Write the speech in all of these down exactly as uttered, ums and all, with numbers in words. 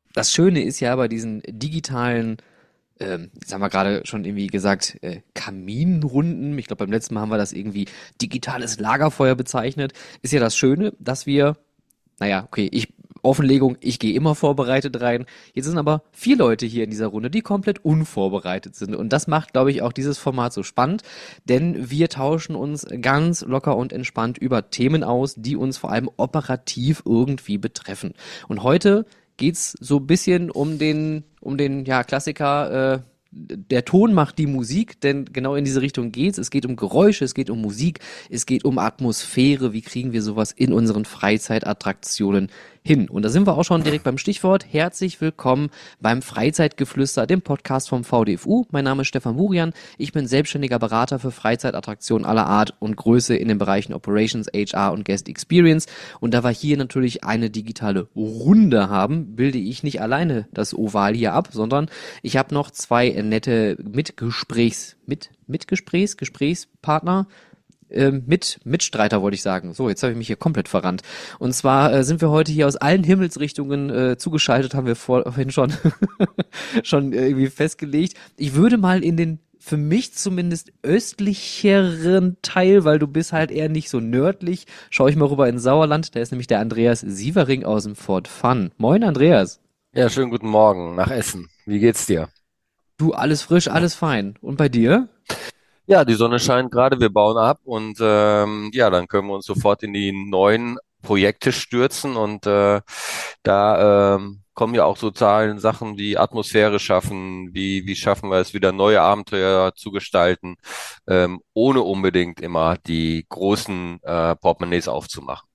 Das Schöne ist ja bei diesen digitalen, ähm, jetzt haben wir gerade schon irgendwie gesagt, äh, Kaminrunden, ich glaube beim letzten Mal haben wir das irgendwie digitales Lagerfeuer bezeichnet, ist ja das Schöne, dass wir, naja, okay, ich, Offenlegung, ich gehe immer vorbereitet rein. Jetzt sind aber vier Leute hier in dieser Runde, die komplett unvorbereitet sind. Und das macht, glaube ich, auch dieses Format so spannend, denn wir tauschen uns ganz locker und entspannt über Themen aus, die uns vor allem operativ irgendwie betreffen. Und heute geht's so ein bisschen um den, um den, ja, Klassiker, äh, der Ton macht die Musik, denn genau in diese Richtung geht's. Es geht um Geräusche, es geht um Musik, es geht um Atmosphäre. Wie kriegen wir sowas in unseren Freizeitattraktionen hin? Und da sind wir auch schon direkt beim Stichwort. Herzlich willkommen beim Freizeitgeflüster, dem Podcast vom V D F U. Mein Name ist Stefan Burian. Ich bin selbstständiger Berater für Freizeitattraktionen aller Art und Größe in den Bereichen Operations, H R und Guest Experience. Und da wir hier natürlich eine digitale Runde haben, bilde ich nicht alleine das Oval hier ab, sondern ich habe noch zwei nette Mitgesprächs, mit, Mitgesprächs, Gesprächspartner, äh, mit Mitstreiter wollte ich sagen. So, jetzt habe ich mich hier komplett verrannt. Und zwar äh, sind wir heute hier aus allen Himmelsrichtungen äh, zugeschaltet, haben wir vorhin schon schon irgendwie festgelegt. Ich würde mal in den für mich zumindest östlicheren Teil, weil du bist halt eher nicht so nördlich, schaue ich mal rüber ins Sauerland. Da ist nämlich der Andreas Sievering aus dem Fort Fun. Moin Andreas. Ja, schönen guten Morgen nach Essen. Wie geht's dir? Du, alles frisch, alles fein. Und bei dir? Ja, die Sonne scheint gerade, wir bauen ab und ähm, ja, dann können wir uns sofort in die neuen Projekte stürzen und äh, da ähm, kommen ja auch so Zahlen, Sachen wie Atmosphäre schaffen, wie wie schaffen wir es wieder neue Abenteuer zu gestalten, ähm, ohne unbedingt immer die großen äh, Portemonnaies aufzumachen.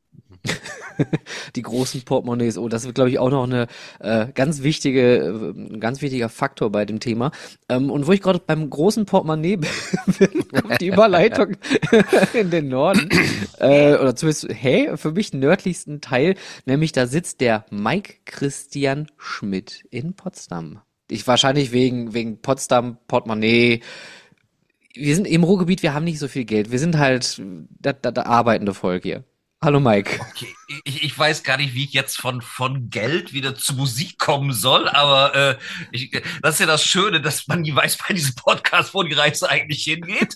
Die großen Portemonnaies. Oh, das wird, glaube ich, auch noch eine äh, ganz wichtige, äh, ein ganz wichtiger Faktor bei dem Thema. Ähm, und wo ich gerade beim großen Portemonnaie bin, kommt die Überleitung in den Norden. Äh, oder zumindest, hey, für mich nördlichsten Teil, nämlich da sitzt der Mike Christian Schmidt in Potsdam. Ich wahrscheinlich wegen, wegen Potsdam, Portemonnaie. Wir sind im Ruhrgebiet, wir haben nicht so viel Geld. Wir sind halt das das arbeitende Volk hier. Hallo Mike. Okay, ich, ich weiß gar nicht, wie ich jetzt von, von Geld wieder zu Musik kommen soll, aber äh, ich, das ist ja das Schöne, dass man nie weiß bei diesem Podcast, wo die Reise eigentlich hingeht.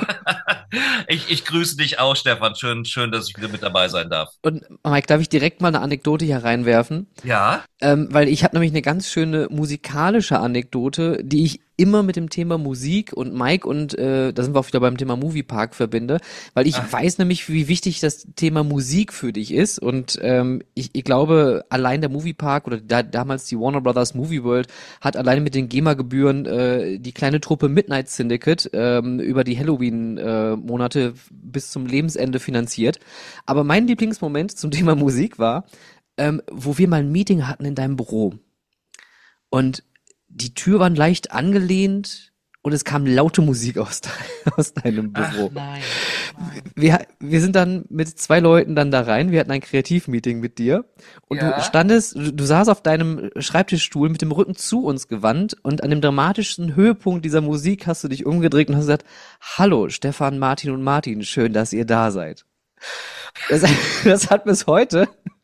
ich, ich grüße dich auch, Stefan. Schön, schön, dass ich wieder mit dabei sein darf. Und Mike, darf ich direkt mal eine Anekdote hier reinwerfen? Ja? Ähm, weil ich habe nämlich eine ganz schöne musikalische Anekdote, die ich immer mit dem Thema Musik und Mike und äh, da sind wir auch wieder beim Thema Moviepark verbinde, weil ich Ah, weiß nämlich, wie wichtig das Thema Musik für dich ist und ähm, ich, ich glaube, allein der Moviepark oder da, damals die Warner Brothers Movie World hat allein mit den GEMA-Gebühren äh, die kleine Truppe Midnight Syndicate ähm, über die Halloween-Monate bis zum Lebensende finanziert. Aber mein Lieblingsmoment zum Thema Musik war, ähm, wo wir mal ein Meeting hatten in deinem Büro. Und die Tür war leicht angelehnt und es kam laute Musik aus, de aus deinem ach Büro. nein, nein. Wir, wir sind dann mit zwei Leuten dann da rein. Wir hatten ein Kreativmeeting mit dir und du Ja? standest, du, du saßt auf deinem Schreibtischstuhl mit dem Rücken zu uns gewandt und an dem dramatischsten Höhepunkt dieser Musik hast du dich umgedreht und hast gesagt, hallo Stefan, Martin und Martin, schön, dass ihr da seid. Das, das hat bis heute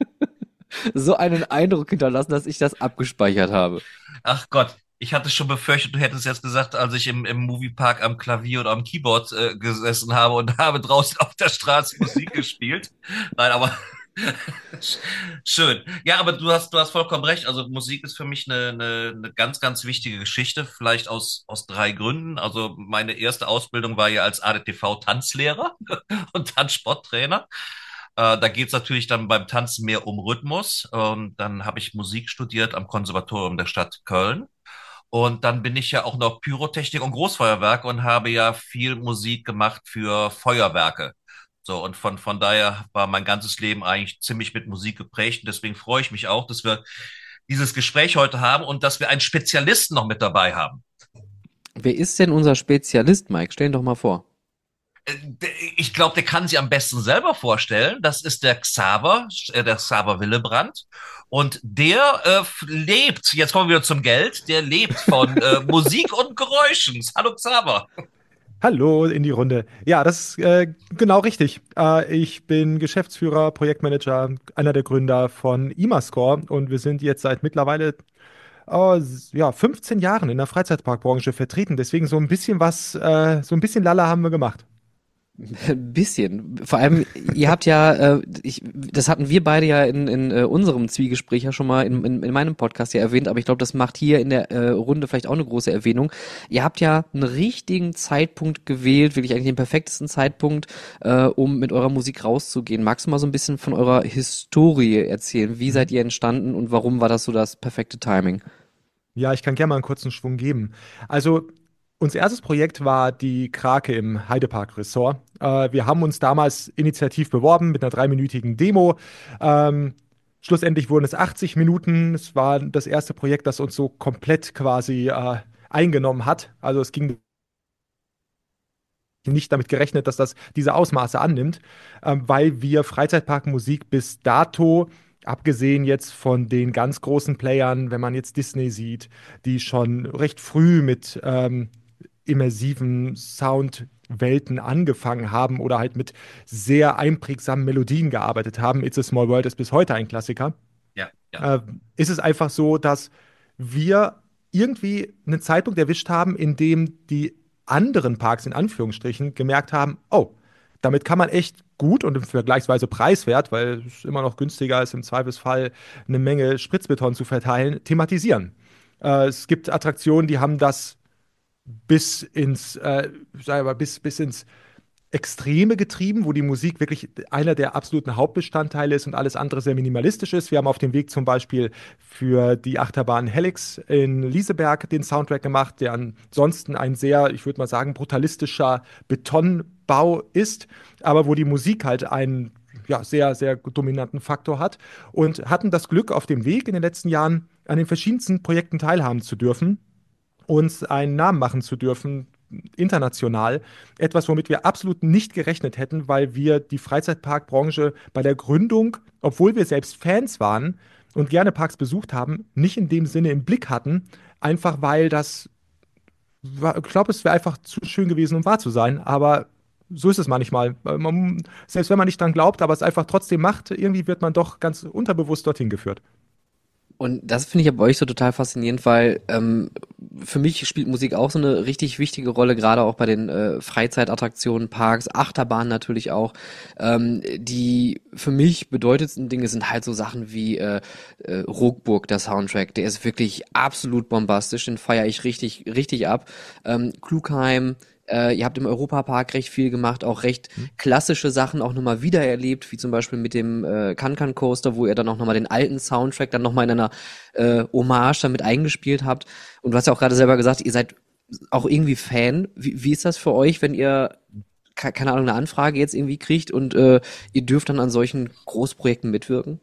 so einen Eindruck hinterlassen, dass ich das abgespeichert habe. Ach Gott, ich hatte schon befürchtet, du hättest jetzt gesagt, als ich im, im Moviepark am Klavier oder am Keyboard äh, gesessen habe und habe draußen auf der Straße Musik gespielt. Nein, aber schön. Ja, aber du hast, du hast vollkommen recht. Also Musik ist für mich eine, eine, eine ganz, ganz wichtige Geschichte, vielleicht aus, aus drei Gründen. Also meine erste Ausbildung war ja als A D T V-Tanzlehrer und Tanzsporttrainer. Äh, da geht's natürlich dann beim Tanzen mehr um Rhythmus. Und dann habe ich Musik studiert am Konservatorium der Stadt Köln. Und dann bin ich ja auch noch Pyrotechnik und Großfeuerwerk und habe ja viel Musik gemacht für Feuerwerke. So, und von, von daher war mein ganzes Leben eigentlich ziemlich mit Musik geprägt. Und deswegen freue ich mich auch, dass wir dieses Gespräch heute haben und dass wir einen Spezialisten noch mit dabei haben. Wer ist denn unser Spezialist, Mike? Stell ihn doch mal vor. Äh, Ich glaube, der kann sich am besten selber vorstellen. Das ist der Xaver, äh, der Xaver Willebrand. Und der äh, lebt, jetzt kommen wir wieder zum Geld, der lebt von äh, Musik und Geräuschen. Hallo Xaver. Hallo in die Runde. Ja, das ist äh, genau richtig. Äh, ich bin Geschäftsführer, Projektmanager, einer der Gründer von Imascore und wir sind jetzt seit mittlerweile äh, s- ja, fünfzehn Jahren in der Freizeitparkbranche vertreten. Deswegen so ein bisschen was, äh, so ein bisschen Lalla haben wir gemacht. Ein bisschen. Vor allem, ihr habt ja, äh, ich, das hatten wir beide ja in, in äh, unserem Zwiegespräch ja schon mal in, in, in meinem Podcast ja erwähnt, aber ich glaube, das macht hier in der äh, Runde vielleicht auch eine große Erwähnung. Ihr habt ja einen richtigen Zeitpunkt gewählt, wirklich eigentlich den perfektesten Zeitpunkt, äh, um mit eurer Musik rauszugehen. Magst du mal so ein bisschen von eurer Historie erzählen? Wie seid ihr entstanden und warum war das so das perfekte Timing? Ja, ich kann gerne mal einen kurzen Schwung geben. Also, unser erstes Projekt war die Krake im Heidepark Resort. Äh, wir haben uns damals initiativ beworben mit einer dreiminütigen Demo. Ähm, Schlussendlich wurden es achtzig Minuten. Es war das erste Projekt, das uns so komplett quasi äh, eingenommen hat. Also es ging nicht damit gerechnet, dass das diese Ausmaße annimmt, ähm, weil wir Freizeitparkmusik bis dato, abgesehen jetzt von den ganz großen Playern, wenn man jetzt Disney sieht, die schon recht früh mit ähm, immersiven Soundwelten angefangen haben oder halt mit sehr einprägsamen Melodien gearbeitet haben. It's a Small World ist bis heute ein Klassiker. Ja, ja. Äh, Ist es einfach so, dass wir irgendwie einen Zeitpunkt erwischt haben, in dem die anderen Parks in Anführungsstrichen gemerkt haben, oh, damit kann man echt gut und vergleichsweise preiswert, weil es immer noch günstiger ist, im Zweifelsfall eine Menge Spritzbeton zu verteilen, thematisieren. Äh, es gibt Attraktionen, die haben das bis ins, äh, sagen wir mal, bis, bis ins Extreme getrieben, wo die Musik wirklich einer der absoluten Hauptbestandteile ist und alles andere sehr minimalistisch ist. Wir haben auf dem Weg zum Beispiel für die Achterbahn Helix in Lieseberg den Soundtrack gemacht, der ansonsten ein sehr, ich würde mal sagen, brutalistischer Betonbau ist, aber wo die Musik halt einen ja, sehr, sehr dominanten Faktor hat und hatten das Glück, auf dem Weg in den letzten Jahren an den verschiedensten Projekten teilhaben zu dürfen, uns einen Namen machen zu dürfen, international. Etwas, womit wir absolut nicht gerechnet hätten, weil wir die Freizeitparkbranche bei der Gründung, obwohl wir selbst Fans waren und gerne Parks besucht haben, nicht in dem Sinne im Blick hatten. Einfach weil das, war- ich glaube, es wäre einfach zu schön gewesen, um wahr zu sein. Aber so ist es manchmal. Man, selbst wenn man nicht dran glaubt, aber es einfach trotzdem macht, irgendwie wird man doch ganz unterbewusst dorthin geführt. Und das finde ich ja bei euch so total faszinierend, weil ähm, für mich spielt Musik auch so eine richtig wichtige Rolle, gerade auch bei den äh, Freizeitattraktionen, Parks, Achterbahnen natürlich auch. Ähm, die für mich bedeutendsten Dinge sind halt so Sachen wie äh, äh, Ruckburg, der Soundtrack, der ist wirklich absolut bombastisch, den feiere ich richtig, richtig ab. Ähm, Klugheim, äh, ihr habt im Europapark recht viel gemacht, auch recht klassische Sachen auch nochmal wiedererlebt, wie zum Beispiel mit dem äh, Can-Can Coaster, wo ihr dann auch nochmal den alten Soundtrack dann nochmal in einer äh, Hommage damit eingespielt habt. Und du hast ja auch gerade selber gesagt, ihr seid auch irgendwie Fan. Wie, wie ist das für euch, wenn ihr, ke- keine Ahnung, eine Anfrage jetzt irgendwie kriegt und äh, ihr dürft dann an solchen Großprojekten mitwirken?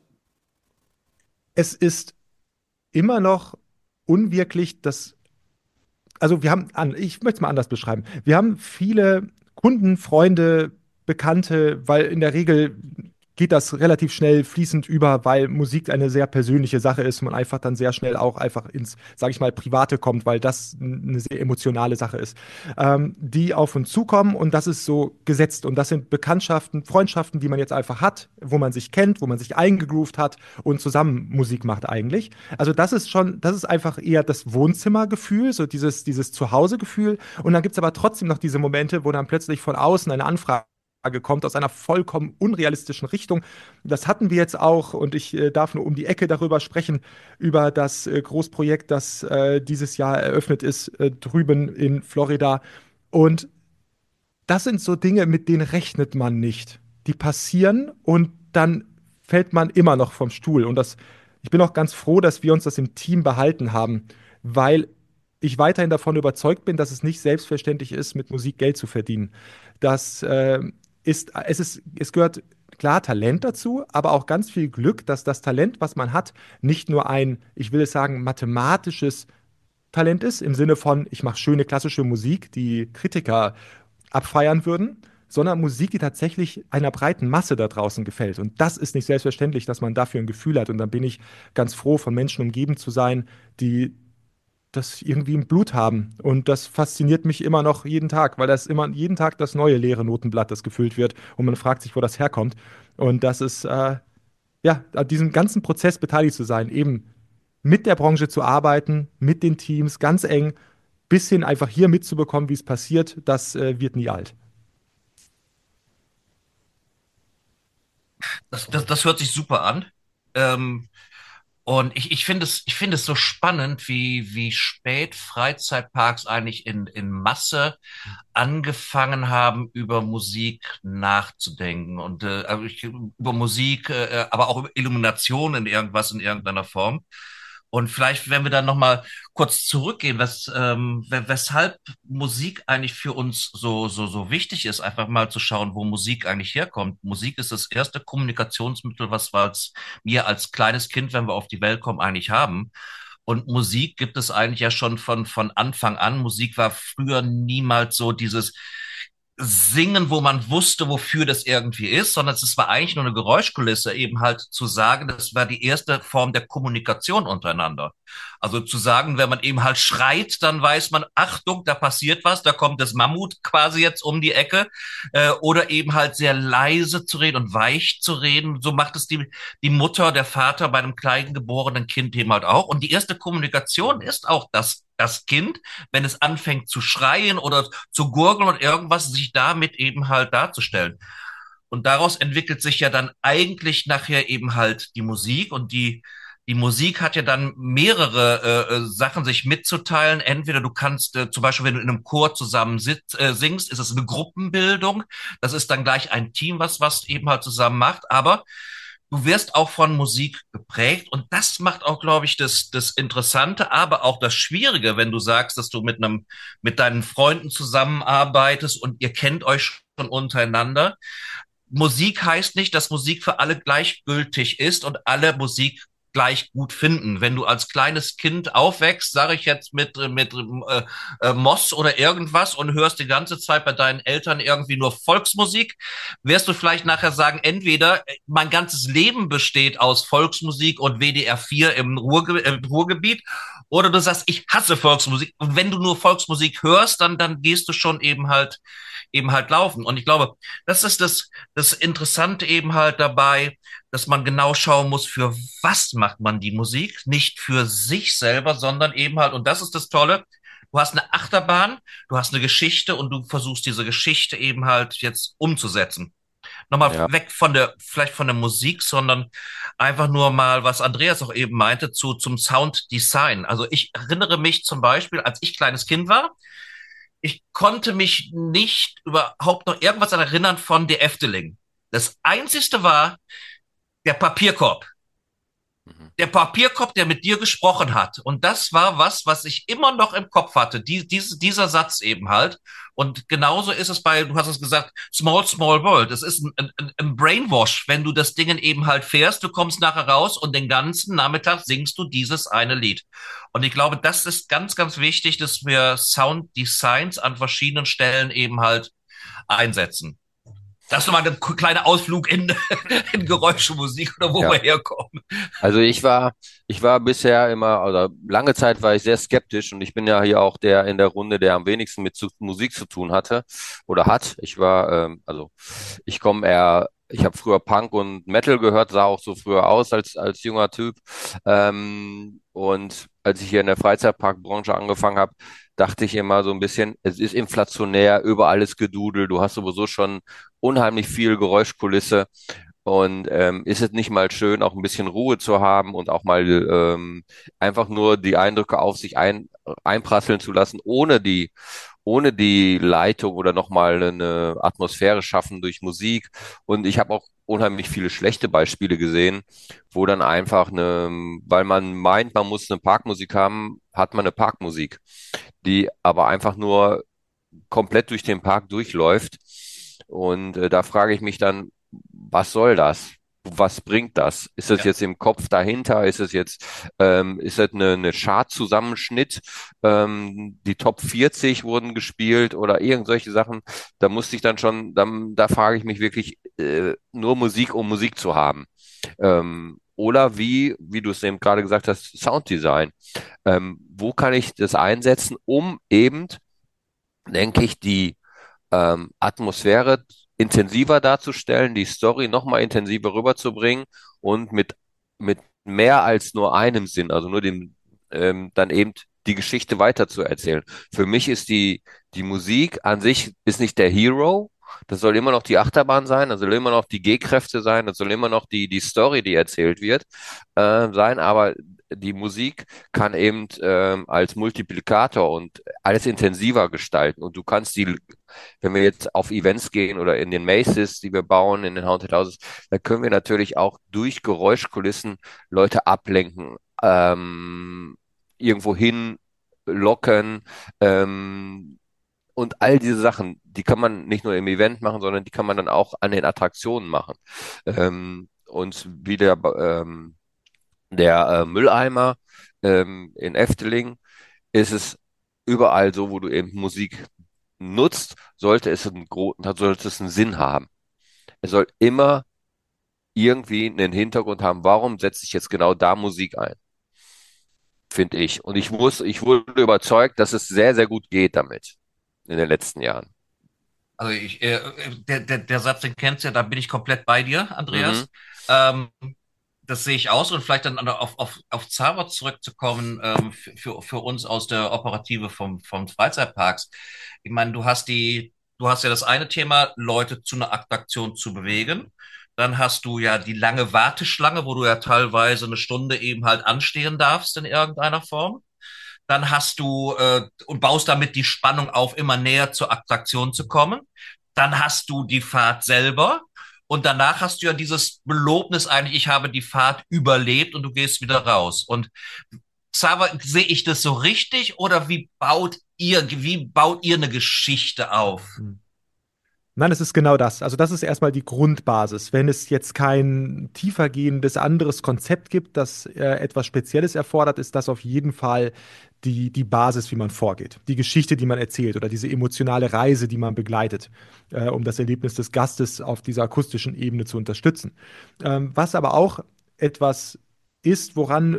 Es ist immer noch unwirklich das, also wir haben, an, ich möchte es mal anders beschreiben. Wir haben viele Kunden, Freunde, Bekannte, weil in der Regel geht das relativ schnell fließend über, weil Musik eine sehr persönliche Sache ist und man einfach dann sehr schnell auch einfach ins, sage ich mal, Private kommt, weil das eine sehr emotionale Sache ist, ähm, die auf uns zukommen und das ist so gesetzt und das sind Bekanntschaften, Freundschaften, die man jetzt einfach hat, wo man sich kennt, wo man sich eingegroovt hat und zusammen Musik macht eigentlich. Also das ist schon, das ist einfach eher das Wohnzimmergefühl, so dieses, dieses Zuhausegefühl. Und dann gibt es aber trotzdem noch diese Momente, wo dann plötzlich von außen eine Anfrage kommt aus einer vollkommen unrealistischen Richtung. Das hatten wir jetzt auch und ich äh, darf nur um die Ecke darüber sprechen, über das äh, Großprojekt, das äh, dieses Jahr eröffnet ist, äh, drüben in Florida. Und das sind so Dinge, mit denen rechnet man nicht. Die passieren und dann fällt man immer noch vom Stuhl. Und das, ich bin auch ganz froh, dass wir uns das im Team behalten haben, weil ich weiterhin davon überzeugt bin, dass es nicht selbstverständlich ist, mit Musik Geld zu verdienen. Das äh, ist, es ist, es gehört klar Talent dazu, aber auch ganz viel Glück, dass das Talent, was man hat, nicht nur ein, ich will es sagen, mathematisches Talent ist, im Sinne von, ich mache schöne klassische Musik, die Kritiker abfeiern würden, sondern Musik, die tatsächlich einer breiten Masse da draußen gefällt. Und das ist nicht selbstverständlich, dass man dafür ein Gefühl hat. Und dann bin ich ganz froh, von Menschen umgeben zu sein, die das irgendwie im Blut haben. Und das fasziniert mich immer noch jeden Tag, weil das immer jeden Tag das neue leere Notenblatt, das gefüllt wird. Und man fragt sich, wo das herkommt. Und das ist, äh, ja, an diesem ganzen Prozess beteiligt zu sein, eben mit der Branche zu arbeiten, mit den Teams, ganz eng, bis hin einfach hier mitzubekommen, wie es passiert, das äh, wird nie alt. Das, das, das hört sich super an. Ähm, und ich, ich finde es, ich finde es so spannend, wie, wie spät Freizeitparks eigentlich in, in Masse angefangen haben, über Musik nachzudenken und äh, also ich, über Musik, äh, aber auch über Illumination in irgendwas in irgendeiner Form. Und vielleicht, wenn wir dann noch mal kurz zurückgehen, was, ähm, we- weshalb Musik eigentlich für uns so so so wichtig ist, einfach mal zu schauen, wo Musik eigentlich herkommt. Musik ist das erste Kommunikationsmittel, was wir als wir als kleines Kind, wenn wir auf die Welt kommen, eigentlich haben. Und Musik gibt es eigentlich ja schon von, von Anfang an. Musik war früher niemals so dieses Singen, wo man wusste, wofür das irgendwie ist, sondern es war eigentlich nur eine Geräuschkulisse, eben halt zu sagen, das war die erste Form der Kommunikation untereinander. Also zu sagen, wenn man eben halt schreit, dann weiß man, Achtung, da passiert was, da kommt das Mammut quasi jetzt um die Ecke, äh, oder eben halt sehr leise zu reden und weich zu reden. So macht es die, die Mutter, der Vater bei einem kleinen geborenen Kind eben halt auch. Und die erste Kommunikation ist auch das, das Kind, wenn es anfängt zu schreien oder zu gurgeln und irgendwas, sich damit eben halt darzustellen. Und daraus entwickelt sich ja dann eigentlich nachher eben halt die Musik und die die Musik hat ja dann mehrere äh, äh, Sachen sich mitzuteilen. Entweder du kannst äh, zum Beispiel, wenn du in einem Chor zusammen sitzt, äh, singst, ist es eine Gruppenbildung. Das ist dann gleich ein Team, was was eben halt zusammen macht. Aber du wirst auch von Musik geprägt und das macht auch, glaube ich, das, das Interessante, aber auch das Schwierige, wenn du sagst, dass du mit einem, mit deinen Freunden zusammenarbeitest und ihr kennt euch schon untereinander. Musik heißt nicht, dass Musik für alle gleichgültig ist und alle Musik gleich gut finden. Wenn du als kleines Kind aufwächst, sage ich jetzt mit mit äh, äh, Moss oder irgendwas und hörst die ganze Zeit bei deinen Eltern irgendwie nur Volksmusik, wirst du vielleicht nachher sagen, entweder mein ganzes Leben besteht aus Volksmusik und W D R vier im, Ruhrge im Ruhrgebiet, oder du sagst, ich hasse Volksmusik. Und wenn du nur Volksmusik hörst, dann dann gehst du schon eben halt eben halt laufen. Und ich glaube, das ist das das Interessante eben halt dabei, dass man genau schauen muss, für was macht man die Musik, nicht für sich selber, sondern eben halt, und das ist das Tolle, du hast eine Achterbahn, du hast eine Geschichte und du versuchst diese Geschichte eben halt jetzt umzusetzen. Nochmal Ja. weg von der, vielleicht von der Musik, sondern einfach nur mal, was Andreas auch eben meinte, zu, zum Sounddesign. Also ich erinnere mich zum Beispiel, als ich kleines Kind war, ich konnte mich nicht überhaupt noch irgendwas daran erinnern von der Efteling. Das Einzigste war der Papierkorb. Mhm. Der Papierkorb, der mit dir gesprochen hat. Und das war was, was ich immer noch im Kopf hatte. Die, diese, dieser Satz eben halt. Und genauso ist es bei, du hast es gesagt, Small, Small World. Es ist ein, ein, ein Brainwash, wenn du das Ding eben halt fährst. Du kommst nachher raus und den ganzen Nachmittag singst du dieses eine Lied. Und ich glaube, das ist ganz, ganz wichtig, dass wir Sounddesigns an verschiedenen Stellen eben halt einsetzen. Das ist nochmal ein kleiner Ausflug in, in Geräuschemusik oder wo Ja. wir herkommen. Also ich war, ich war bisher immer, oder lange Zeit war ich sehr skeptisch und ich bin ja hier auch der in der Runde, der am wenigsten mit zu, Musik zu tun hatte oder hat. Ich war, ähm, also ich komme eher, ich habe früher Punk und Metal gehört, sah auch so früher aus als als junger Typ. Ähm, und als ich hier in der Freizeitparkbranche angefangen habe, dachte ich immer so ein bisschen, es ist inflationär, überall ist Gedudel, du hast sowieso schon unheimlich viel Geräuschkulisse. Und ähm, ist es nicht mal schön, auch ein bisschen Ruhe zu haben und auch mal ähm, einfach nur die Eindrücke auf sich ein, einprasseln zu lassen, ohne die, ohne die Leitung oder nochmal eine Atmosphäre schaffen durch Musik. Und ich habe auch unheimlich viele schlechte Beispiele gesehen, wo dann einfach eine, weil man meint, man muss eine Parkmusik haben, hat man eine Parkmusik, die aber einfach nur komplett durch den Park durchläuft. Und äh, da frage ich mich dann, was soll das? Was bringt das? Ist das Ja. jetzt im Kopf dahinter? Ist es jetzt, ähm, ist das eine, eine Chart-Zusammenschnitt? Ähm, die Top vierzig wurden gespielt oder irgend solche Sachen. Da musste ich dann schon, dann, da frage ich mich wirklich, äh, nur Musik, um Musik zu haben. Ähm, oder wie, wie du es eben gerade gesagt hast, Sounddesign. Ähm, wo kann ich das einsetzen, um eben, denke ich, die ähm, Atmosphäre intensiver darzustellen, die Story nochmal intensiver rüberzubringen und mit, mit mehr als nur einem Sinn, also nur dem, ähm, dann eben die Geschichte weiterzuerzählen. Für mich ist die, die Musik an sich ist nicht der Hero. Das soll immer noch die Achterbahn sein, das soll immer noch die G-Kräfte sein, das soll immer noch die, die Story, die erzählt wird, äh, sein, aber die Musik kann eben ähm, als Multiplikator und alles intensiver gestalten. Und du kannst die, wenn wir jetzt auf Events gehen oder in den Maces, die wir bauen, in den Haunted Houses, da können wir natürlich auch durch Geräuschkulissen Leute ablenken, ähm, irgendwo hin locken, ähm, und all diese Sachen, die kann man nicht nur im Event machen, sondern die kann man dann auch an den Attraktionen machen. Ähm, und wie der, ähm, der äh, Mülleimer ähm, in Efteling ist es überall so, wo du eben Musik nutzt, sollte es einen, gro- sollte es einen Sinn haben. Es soll immer irgendwie einen Hintergrund haben. Warum setze ich jetzt genau da Musik ein? Finde ich. Und ich muss, ich wurde überzeugt, dass es sehr, sehr gut geht damit in den letzten Jahren. Also ich, äh, der, der, der Satz, den kennst du ja, da bin ich komplett bei dir, Mhm. Andreas. Ähm, Das sehe ich aus und vielleicht dann auf, auf, auf Xaver zurückzukommen, ähm, für, für, für uns aus der Operative vom, vom Freizeitparks. Ich meine, du hast die, du hast ja das eine Thema, Leute zu einer Attraktion zu bewegen. Dann hast du ja die lange Warteschlange, wo du ja teilweise eine Stunde eben halt anstehen darfst in irgendeiner Form. Dann hast du äh, und baust damit die Spannung auf, immer näher zur Attraktion zu kommen. Dann hast du die Fahrt selber und danach hast du ja dieses Belobnis eigentlich, ich habe die Fahrt überlebt und du gehst wieder raus. Und Xaver, sehe ich das so richtig oder wie baut ihr, wie baut ihr eine Geschichte auf? Hm. Nein, es ist genau das. Also das ist erstmal die Grundbasis. Wenn es jetzt kein tiefergehendes anderes Konzept gibt, das äh, etwas Spezielles erfordert, ist das auf jeden Fall die, die Basis, wie man vorgeht. Die Geschichte, die man erzählt oder diese emotionale Reise, die man begleitet, äh, um das Erlebnis des Gastes auf dieser akustischen Ebene zu unterstützen. Ähm, was aber auch etwas ist, woran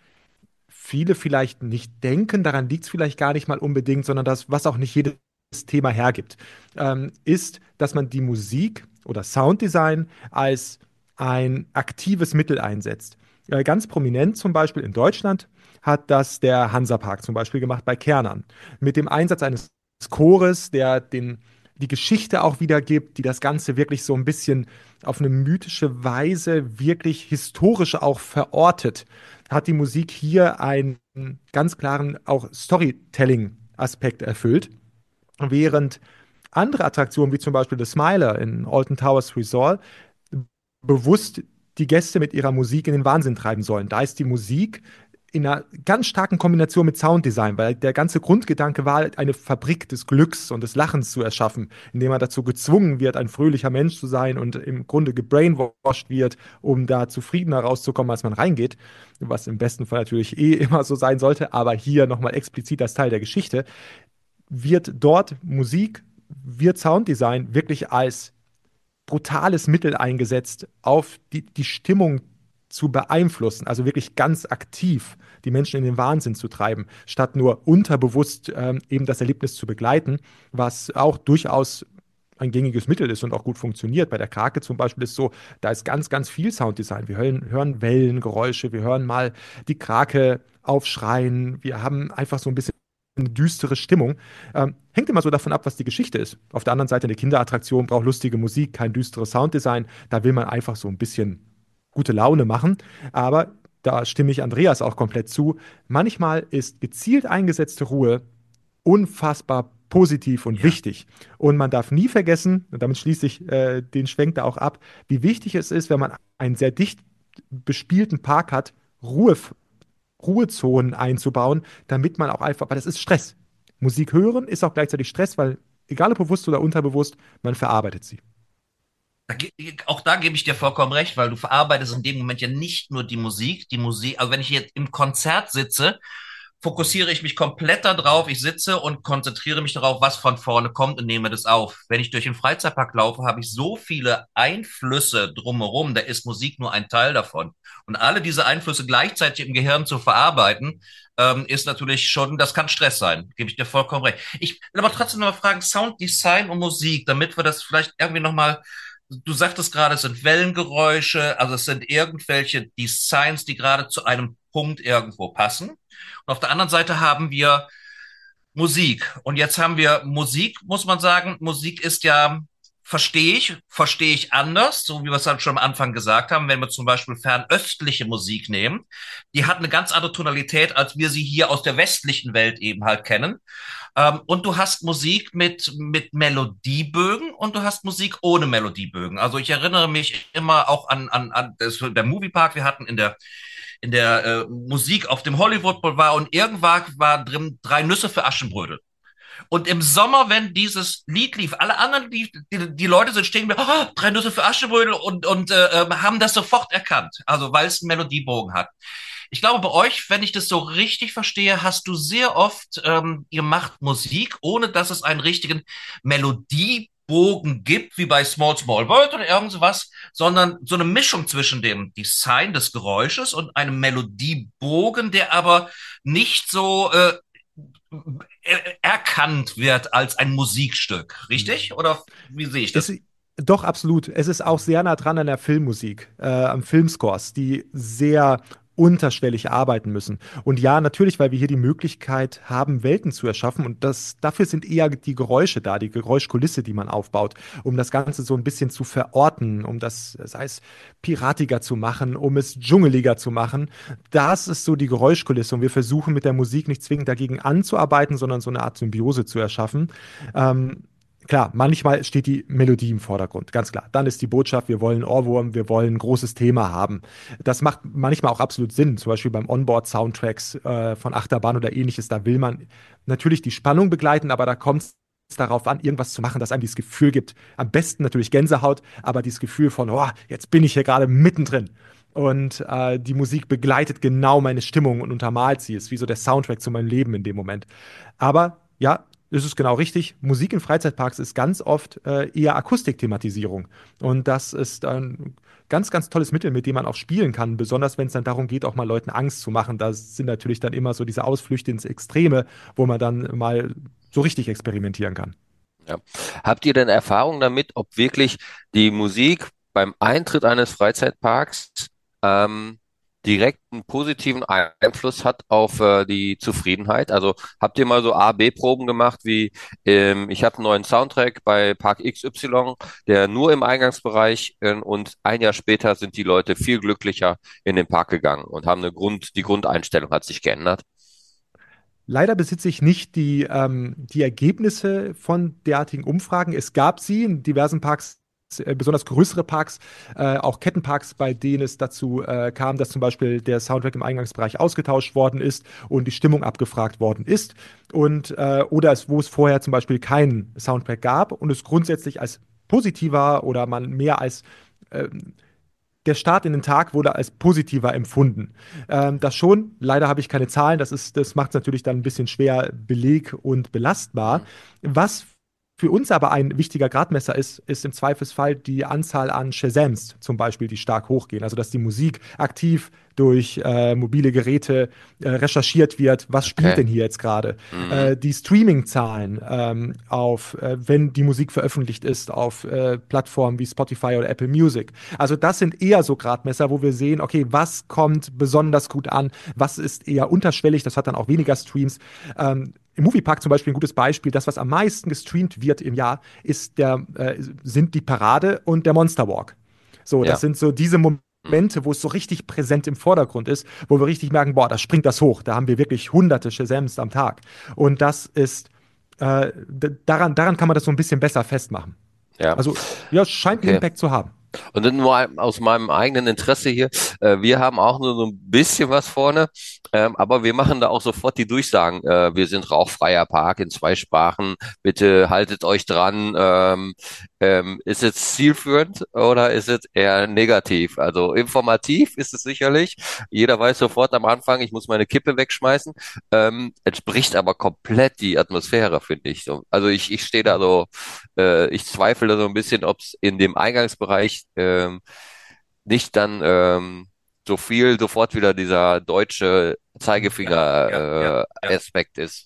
viele vielleicht nicht denken, daran liegt es vielleicht gar nicht mal unbedingt, sondern das, was auch nicht jedes Thema hergibt, ähm, ist, dass man die Musik oder Sounddesign als ein aktives Mittel einsetzt. Äh, ganz prominent zum Beispiel in Deutschland hat das der Hansapark zum Beispiel gemacht bei Kernern. Mit dem Einsatz eines Chores, der den, die Geschichte auch wiedergibt, die das Ganze wirklich so ein bisschen auf eine mythische Weise wirklich historisch auch verortet, hat die Musik hier einen ganz klaren auch Storytelling-Aspekt erfüllt, während andere Attraktionen, wie zum Beispiel The Smiler in Alton Towers Resort, bewusst die Gäste mit ihrer Musik in den Wahnsinn treiben sollen. Da ist die Musik in einer ganz starken Kombination mit Sounddesign, weil der ganze Grundgedanke war, eine Fabrik des Glücks und des Lachens zu erschaffen, indem man dazu gezwungen wird, ein fröhlicher Mensch zu sein und im Grunde gebrainwashed wird, um da zufriedener rauszukommen, als man reingeht, was im besten Fall natürlich eh immer so sein sollte, aber hier nochmal explizit als Teil der Geschichte, wird dort Musik, wird Sounddesign wirklich als brutales Mittel eingesetzt, auf die, die Stimmung zu beeinflussen, also wirklich ganz aktiv die Menschen in den Wahnsinn zu treiben, statt nur unterbewusst ähm, eben das Erlebnis zu begleiten, was auch durchaus ein gängiges Mittel ist und auch gut funktioniert. Bei der Krake zum Beispiel ist so, da ist ganz, ganz viel Sounddesign. Wir hören, hören Wellengeräusche, wir hören mal die Krake aufschreien, wir haben einfach so ein bisschen eine düstere Stimmung. Ähm, hängt immer so davon ab, was die Geschichte ist. Auf der anderen Seite, eine Kinderattraktion braucht lustige Musik, kein düsteres Sounddesign. Da will man einfach so ein bisschen gute Laune machen. Aber da stimme ich Andreas auch komplett zu. Manchmal ist gezielt eingesetzte Ruhe unfassbar positiv und Ja. wichtig. Und man darf nie vergessen, und damit schließe ich äh, den Schwenk da auch ab, wie wichtig es ist, wenn man einen sehr dicht bespielten Park hat, Ruhe Ruhezonen einzubauen, damit man auch einfach, weil das ist Stress. Musik hören ist auch gleichzeitig Stress, weil egal ob bewusst oder unterbewusst, man verarbeitet sie. Da ge- Auch da gebe ich dir vollkommen recht, weil du verarbeitest in dem Moment ja nicht nur die Musik, die Musik, also wenn ich jetzt im Konzert sitze, fokussiere ich mich komplett darauf. Ich sitze und konzentriere mich darauf, was von vorne kommt und nehme das auf. Wenn ich durch den Freizeitpark laufe, habe ich so viele Einflüsse drumherum. Da ist Musik nur ein Teil davon. Und alle diese Einflüsse gleichzeitig im Gehirn zu verarbeiten, ähm, ist natürlich schon, das kann Stress sein. Gebe ich dir vollkommen recht. Ich will aber trotzdem noch mal fragen, Sounddesign und Musik, damit wir das vielleicht irgendwie noch mal. Du sagtest gerade, es sind Wellengeräusche, also es sind irgendwelche Designs, die gerade zu einem Punkt irgendwo passen. Und auf der anderen Seite haben wir Musik. Und jetzt haben wir Musik, muss man sagen. Musik ist ja, verstehe ich, verstehe ich anders, so wie wir es dann schon am Anfang gesagt haben. Wenn wir zum Beispiel fernöstliche Musik nehmen, die hat eine ganz andere Tonalität, als wir sie hier aus der westlichen Welt eben halt kennen. Ähm, und du hast Musik mit, mit Melodiebögen und du hast Musik ohne Melodiebögen. Also ich erinnere mich immer auch an, an, an das, der Moviepark. Wir hatten in der, in der äh, Musik auf dem Hollywood Boulevard und irgendwann war drin drei Nüsse für Aschenbrödel. Und im Sommer, wenn dieses Lied lief, alle anderen, die, die, die Leute sind stehen, oh, drei Nüsse für Aschenbrödel und, und äh, haben das sofort erkannt. Also weil es einen Melodiebogen hat. Ich glaube, bei euch, wenn ich das so richtig verstehe, hast du sehr oft, ähm, ihr macht Musik, ohne dass es einen richtigen Melodiebogen gibt, wie bei Small Small World oder irgend sowas, sondern so eine Mischung zwischen dem Design des Geräusches und einem Melodiebogen, der aber nicht so äh, er erkannt wird als ein Musikstück. Richtig? Oder wie sehe ich das? Es, doch, absolut. Es ist auch sehr nah dran an der Filmmusik, äh, am Filmscores, die sehr unterschwellig arbeiten müssen. Und ja, natürlich, weil wir hier die Möglichkeit haben, Welten zu erschaffen. Und das, dafür sind eher die Geräusche da, die Geräuschkulisse, die man aufbaut, um das Ganze so ein bisschen zu verorten, um das, sei es piratiger zu machen, um es dschungeliger zu machen. Das ist so die Geräuschkulisse. Und wir versuchen mit der Musik nicht zwingend dagegen anzuarbeiten, sondern so eine Art Symbiose zu erschaffen. Ähm, Klar, manchmal steht die Melodie im Vordergrund, ganz klar. Dann ist die Botschaft, wir wollen Ohrwurm, wir wollen ein großes Thema haben. Das macht manchmal auch absolut Sinn, zum Beispiel beim Onboard-Soundtracks äh, von Achterbahn oder ähnliches. Da will man natürlich die Spannung begleiten, aber da kommt es darauf an, irgendwas zu machen, das einem dieses Gefühl gibt. Am besten natürlich Gänsehaut, aber dieses Gefühl von, oh, jetzt bin ich hier gerade mittendrin. Und äh, die Musik begleitet genau meine Stimmung und untermalt sie. Ist wie so der Soundtrack zu meinem Leben in dem Moment. Aber ja, das ist genau richtig. Musik in Freizeitparks ist ganz oft äh, eher Akustikthematisierung. Und das ist ein ganz, ganz tolles Mittel, mit dem man auch spielen kann. Besonders wenn es dann darum geht, auch mal Leuten Angst zu machen. Da sind natürlich dann immer so diese Ausflüchte ins Extreme, wo man dann mal so richtig experimentieren kann. Ja. Habt ihr denn Erfahrung damit, ob wirklich die Musik beim Eintritt eines Freizeitparks ähm, direkt einen positiven Einfluss hat auf äh, die Zufriedenheit? Also habt ihr mal so A-B-Proben gemacht, wie ähm, ich habe einen neuen Soundtrack bei Park X Y, der nur im Eingangsbereich äh, und ein Jahr später sind die Leute viel glücklicher in den Park gegangen und haben eine Grund, die Grundeinstellung hat sich geändert. Leider besitze ich nicht die, ähm, die Ergebnisse von derartigen Umfragen. Es gab sie in diversen Parks, äh, besonders größere Parks, äh, auch Kettenparks, bei denen es dazu äh, kam, dass zum Beispiel der Soundtrack im Eingangsbereich ausgetauscht worden ist und die Stimmung abgefragt worden ist. Und, äh, oder es, wo es vorher zum Beispiel keinen Soundtrack gab und es grundsätzlich als positiver oder man mehr als ähm, der Start in den Tag wurde als positiver empfunden. Ähm, das schon, leider habe ich keine Zahlen, das ist, das macht es natürlich dann ein bisschen schwer beleg- und belastbar. Was für uns aber ein wichtiger Gradmesser ist, ist im Zweifelsfall die Anzahl an Shazams zum Beispiel, die stark hochgehen. Also dass die Musik aktiv durch äh, mobile Geräte äh, recherchiert wird, was spielt Okay. denn hier jetzt gerade. Mhm. Äh, die Streaming-Zahlen ähm, auf, äh, wenn die Musik veröffentlicht ist auf äh, Plattformen wie Spotify oder Apple Music. Also das sind eher so Gradmesser, wo wir sehen, okay, was kommt besonders gut an, was ist eher unterschwellig, das hat dann auch weniger Streams. Ähm, Im Moviepark zum Beispiel ein gutes Beispiel, das, was am meisten gestreamt wird im Jahr, ist der, äh, sind die Parade und der Monster Walk. So, Ja. das sind so diese Momente, wo es so richtig präsent im Vordergrund ist, wo wir richtig merken, boah, da springt das hoch, da haben wir wirklich hunderte Shazams am Tag. Und das ist, äh, d- daran, daran kann man das so ein bisschen besser festmachen. Ja. Also, ja, es scheint einen Okay. Impact zu haben. Und dann nur ein- aus meinem eigenen Interesse hier, äh, wir haben auch nur so ein bisschen was vorne, ähm, aber wir machen da auch sofort die Durchsagen. Äh, wir sind rauchfreier Park in zwei Sprachen, bitte haltet euch dran. Ähm, ähm, ist es zielführend oder ist es eher negativ? Also informativ ist es sicherlich. Jeder weiß sofort am Anfang, ich muss meine Kippe wegschmeißen. Ähm, entspricht aber komplett die Atmosphäre, finde ich. So. Also ich, ich stehe da so, äh, ich zweifle da so ein bisschen, ob es in dem Eingangsbereich ähm, nicht dann ähm, so viel sofort wieder dieser deutsche Ja, ja, ja, ja. Zeigefinger-Aspekt ist.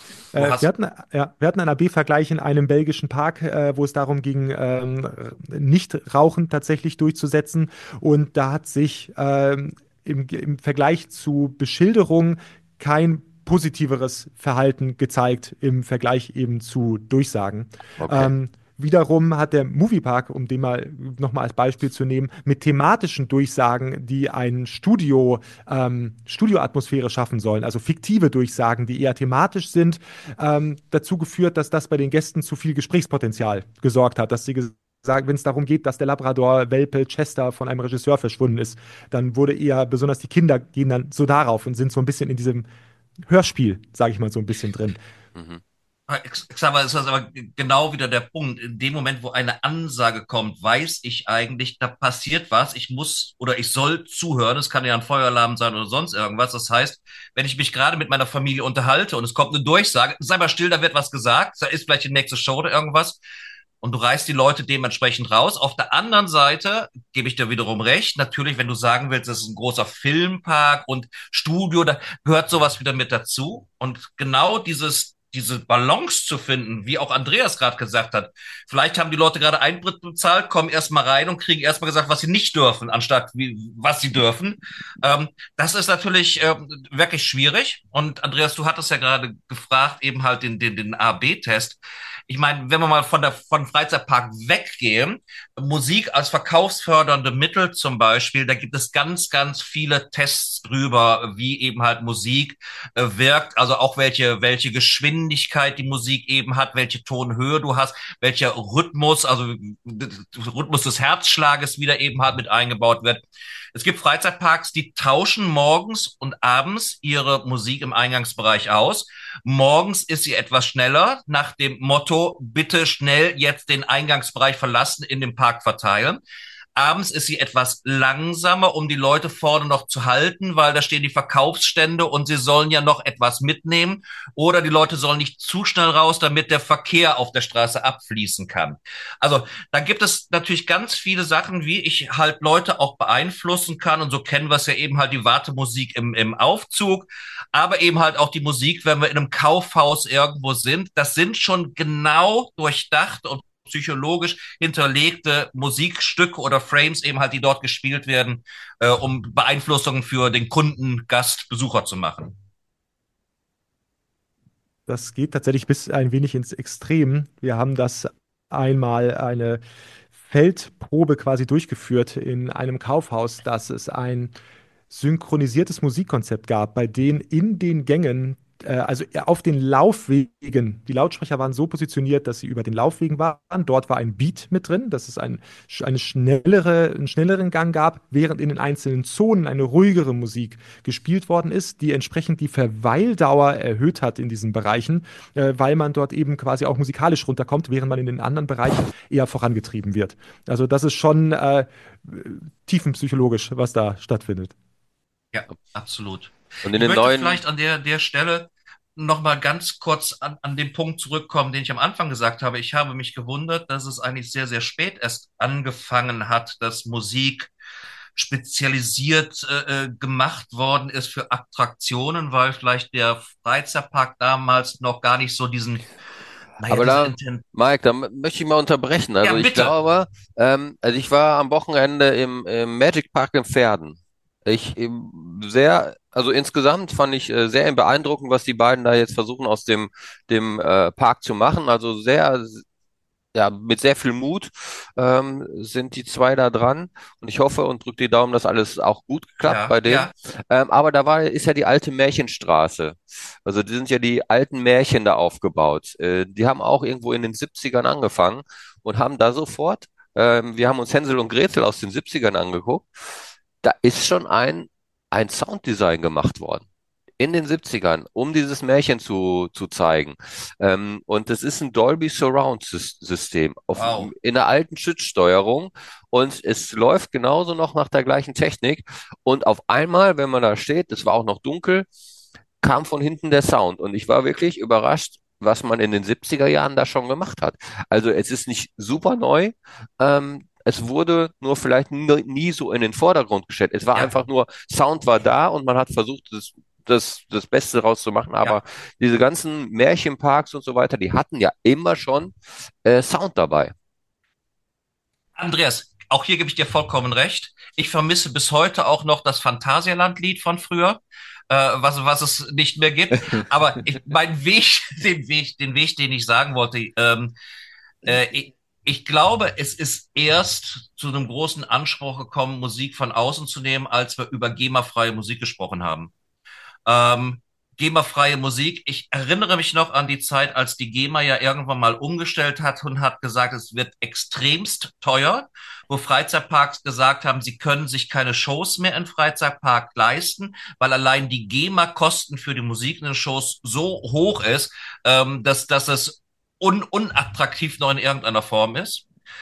Du Äh, wir hast, hatten, ja, wir hatten einen A B-Vergleich in einem belgischen Park, äh, wo es darum ging, ähm, Nichtrauchen tatsächlich durchzusetzen. Und da hat sich ähm, im, im Vergleich zu Beschilderung kein positiveres Verhalten gezeigt im Vergleich eben zu Durchsagen. Okay. Ähm, Wiederum hat der Moviepark, um den mal nochmal als Beispiel zu nehmen, mit thematischen Durchsagen, die ein Studio, ähm, Studioatmosphäre schaffen sollen, also fiktive Durchsagen, die eher thematisch sind, ähm, dazu geführt, dass das bei den Gästen zu viel Gesprächspotenzial gesorgt hat, dass sie gesagt, wenn es darum geht, dass der Labrador-Welpe Chester von einem Regisseur verschwunden ist, dann wurde eher, besonders die Kinder gehen dann so darauf und sind so ein bisschen in diesem Hörspiel, sage ich mal, so ein bisschen drin. Mhm. Ex- Xaver, ist das aber genau wieder der Punkt. In dem Moment, wo eine Ansage kommt, weiß ich eigentlich, da passiert was. Ich muss oder ich soll zuhören. Es kann ja ein Feueralarm sein oder sonst irgendwas. Das heißt, wenn ich mich gerade mit meiner Familie unterhalte und es kommt eine Durchsage, sei mal still, da wird was gesagt, da ist vielleicht die nächste Show oder irgendwas. Und du reißt die Leute dementsprechend raus. Auf der anderen Seite gebe ich dir wiederum recht. Natürlich, wenn du sagen willst, das ist ein großer Filmpark und Studio, da gehört sowas wieder mit dazu. Und genau dieses diese Balance zu finden, wie auch Andreas gerade gesagt hat. Vielleicht haben die Leute gerade Eintritt bezahlt, kommen erstmal rein und kriegen erstmal gesagt, was sie nicht dürfen, anstatt wie, was sie dürfen. Ähm, das ist natürlich äh, wirklich schwierig. Und Andreas, du hattest ja gerade gefragt, eben halt den, den, den A B-Test. Ich meine, wenn wir mal von der von Freizeitpark weggehen, Musik als verkaufsfördernde Mittel zum Beispiel, da gibt es ganz, ganz viele Tests drüber, wie eben halt Musik äh, wirkt, also auch welche, welche Geschwindigkeit die Musik eben hat, welche Tonhöhe du hast, welcher Rhythmus, also Rhythmus des Herzschlages wieder eben halt mit eingebaut wird. Es gibt Freizeitparks, die tauschen morgens und abends ihre Musik im Eingangsbereich aus. Morgens ist sie etwas schneller, nach dem Motto, bitte schnell jetzt den Eingangsbereich verlassen, in dem Park verteilen. Abends ist sie etwas langsamer, um die Leute vorne noch zu halten, weil da stehen die Verkaufsstände und sie sollen ja noch etwas mitnehmen. Oder die Leute sollen nicht zu schnell raus, damit der Verkehr auf der Straße abfließen kann. Also da gibt es natürlich ganz viele Sachen, wie ich halt Leute auch beeinflussen kann. Und so kennen wir es ja eben halt die Wartemusik im, im Aufzug, aber eben halt auch die Musik, wenn wir in einem Kaufhaus irgendwo sind. Das sind schon genau durchdacht und psychologisch hinterlegte Musikstücke oder Frames eben halt, die dort gespielt werden, äh, um Beeinflussungen für den Kunden, Gast, Besucher zu machen. Das geht tatsächlich bis ein wenig ins Extrem. Wir haben das einmal eine Feldprobe quasi durchgeführt in einem Kaufhaus, dass es ein synchronisiertes Musikkonzept gab, bei denen in den Gängen, äh, also auf den Laufwegen, die Lautsprecher waren so positioniert, dass sie über den Laufwegen waren. Dort war ein Beat mit drin, dass es ein, eine schnellere, einen schnelleren Gang gab, während in den einzelnen Zonen eine ruhigere Musik gespielt worden ist, die entsprechend die Verweildauer erhöht hat in diesen Bereichen, äh, weil man dort eben quasi auch musikalisch runterkommt, während man in den anderen Bereichen eher vorangetrieben wird. Also das ist schon äh, tiefenpsychologisch, was da stattfindet. Ja, absolut. Und in Ich den möchte neuen, vielleicht an der, der Stelle noch mal ganz kurz an, an den Punkt zurückkommen, den ich am Anfang gesagt habe. Ich habe mich gewundert, dass es eigentlich sehr, sehr spät erst angefangen hat, dass Musik spezialisiert äh, äh, gemacht worden ist für Attraktionen, weil vielleicht der Freizeitpark damals noch gar nicht so diesen, naja, aber diese da, Intent. Mike, da m- möchte ich mal unterbrechen. Ja, Also ich bitte. glaube, ähm, also ich war am Wochenende im, im Magic Park in Pferden. Ich ähm, sehr, also insgesamt fand ich äh, sehr beeindruckend, was die beiden da jetzt versuchen aus dem dem äh, Park zu machen. Also sehr, ja, mit sehr viel Mut ähm, sind die zwei da dran. Und ich hoffe und drücke die Daumen, dass alles auch gut klappt Ja, bei denen. ja. Ähm, aber da war, ist ja die alte Märchenstraße. Also die sind ja die alten Märchen da aufgebaut. Äh, die haben auch irgendwo in den Siebzigern angefangen und haben da sofort ähm, wir haben uns Hänsel und Gretel aus den siebzigern angeguckt. Da ist schon ein, ein Sounddesign gemacht worden. In den siebzigern, um dieses Märchen zu, zu zeigen. Ähm, und das ist ein Dolby Surround Sys- System auf, Wow. in der alten Schützsteuerung. Und es läuft genauso noch nach der gleichen Technik. Und auf einmal, wenn man da steht, es war auch noch dunkel, kam von hinten der Sound. Und ich war wirklich überrascht, was man in den siebziger Jahren da schon gemacht hat. Also es ist nicht super neu. Ähm, es wurde nur vielleicht nie, nie so in den Vordergrund gestellt. Es war Ja, einfach nur, Sound war da und man hat versucht, das, das, das Beste daraus zu machen. Aber ja. diese ganzen Märchenparks und so weiter, die hatten ja immer schon äh, Sound dabei. Andreas, auch hier gebe ich dir vollkommen recht. Ich vermisse bis heute auch noch das Phantasialand-Lied von früher, äh, was, was es nicht mehr gibt. Aber ich, mein Weg, den Weg, den Weg, den ich sagen wollte, ähm, äh, ich, ich glaube, es ist erst zu einem großen Anspruch gekommen, Musik von außen zu nehmen, als wir über GEMA-freie Musik gesprochen haben. Ähm, GEMA-freie Musik. Ich erinnere mich noch an die Zeit, als die GEMA ja irgendwann mal umgestellt hat und hat gesagt, es wird extremst teuer, wo Freizeitparks gesagt haben, sie können sich keine Shows mehr im Freizeitpark leisten, weil allein die GEMA-Kosten für die Musik in den Shows so hoch ist, ähm, dass, dass es un unattraktiv noch in irgendeiner Form ist.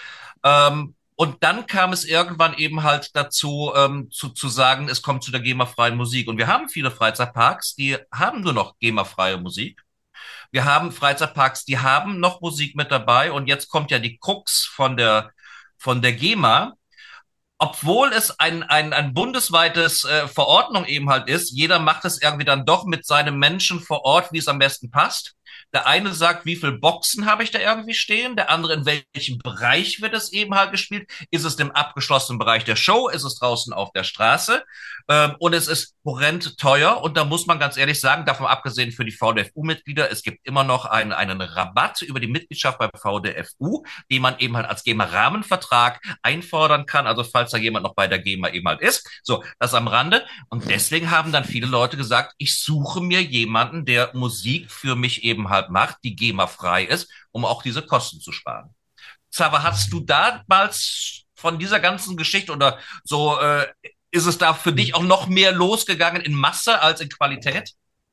Ähm, und dann kam es irgendwann eben halt dazu, ähm, zu, zu sagen, es kommt zu der GEMA-freien Musik. Und wir haben viele Freizeitparks, die haben nur noch GEMA-freie Musik. Wir haben Freizeitparks, die haben noch Musik mit dabei. Und jetzt kommt ja die Krux von der, von der GEMA. Obwohl es ein, ein, ein bundesweites äh, Verordnung eben halt ist, jeder macht es irgendwie dann doch mit seinem Menschen vor Ort, wie es am besten passt. Der eine sagt, wie viel Boxen habe ich da irgendwie stehen? Der andere, in welchem Bereich wird es eben halt gespielt? Ist es im abgeschlossenen Bereich der Show? Ist es draußen auf der Straße? Ähm, und es ist horrend teuer. Und da muss man ganz ehrlich sagen, davon abgesehen für die V D F U-Mitglieder, es gibt immer noch einen, einen Rabatt über die Mitgliedschaft beim V D F U, den man eben halt als GEMA-Rahmenvertrag einfordern kann. Also falls da jemand noch bei der GEMA eben halt ist. So, das am Rande. Und deswegen haben dann viele Leute gesagt, ich suche mir jemanden, der Musik für mich eben halt macht, die GEMA-frei ist, um auch diese Kosten zu sparen. Xaver, hast du damals von dieser ganzen Geschichte oder so, äh, ist es da für dich auch noch mehr losgegangen in Masse als in Qualität?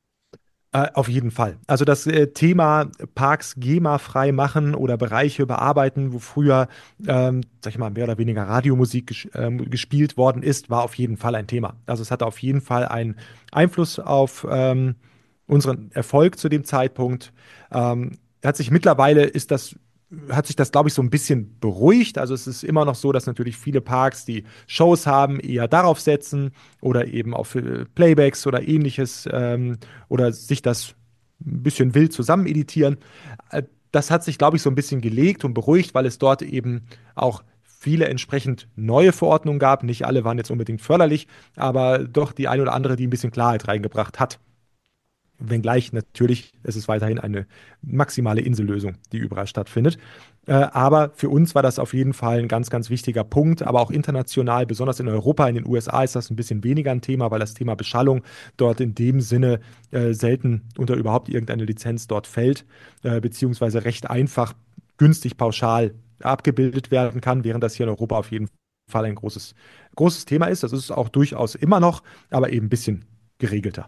Äh, auf jeden Fall. Also das äh, Thema Parks GEMA-frei machen oder Bereiche bearbeiten, wo früher, ähm, sag ich mal, mehr oder weniger Radiomusik ges ähm, gespielt worden ist, war auf jeden Fall ein Thema. Also es hatte auf jeden Fall einen Einfluss auf ähm, unseren Erfolg zu dem Zeitpunkt. Ähm, hat sich mittlerweile ist das hat sich das, glaube ich, so ein bisschen beruhigt. Also es ist immer noch so, dass natürlich viele Parks, die Shows haben, eher darauf setzen oder eben auf äh, Playbacks oder ähnliches ähm, oder sich das ein bisschen wild zusammen editieren. Äh, Das hat sich, glaube ich, so ein bisschen gelegt und beruhigt, weil es dort eben auch viele entsprechend neue Verordnungen gab. Nicht alle waren jetzt unbedingt förderlich, aber doch die eine oder andere, die ein bisschen Klarheit reingebracht hat. Wenngleich natürlich, es ist weiterhin eine maximale Insellösung, die überall stattfindet. Äh, aber für uns war das auf jeden Fall ein ganz, ganz wichtiger Punkt. Aber auch international, besonders in Europa, in den U S A ist das ein bisschen weniger ein Thema, weil das Thema Beschallung dort in dem Sinne äh, selten unter überhaupt irgendeine Lizenz dort fällt, äh, beziehungsweise recht einfach, günstig, pauschal abgebildet werden kann, während das hier in Europa auf jeden Fall ein großes, großes Thema ist. Das ist es auch durchaus immer noch, aber eben ein bisschen geregelter.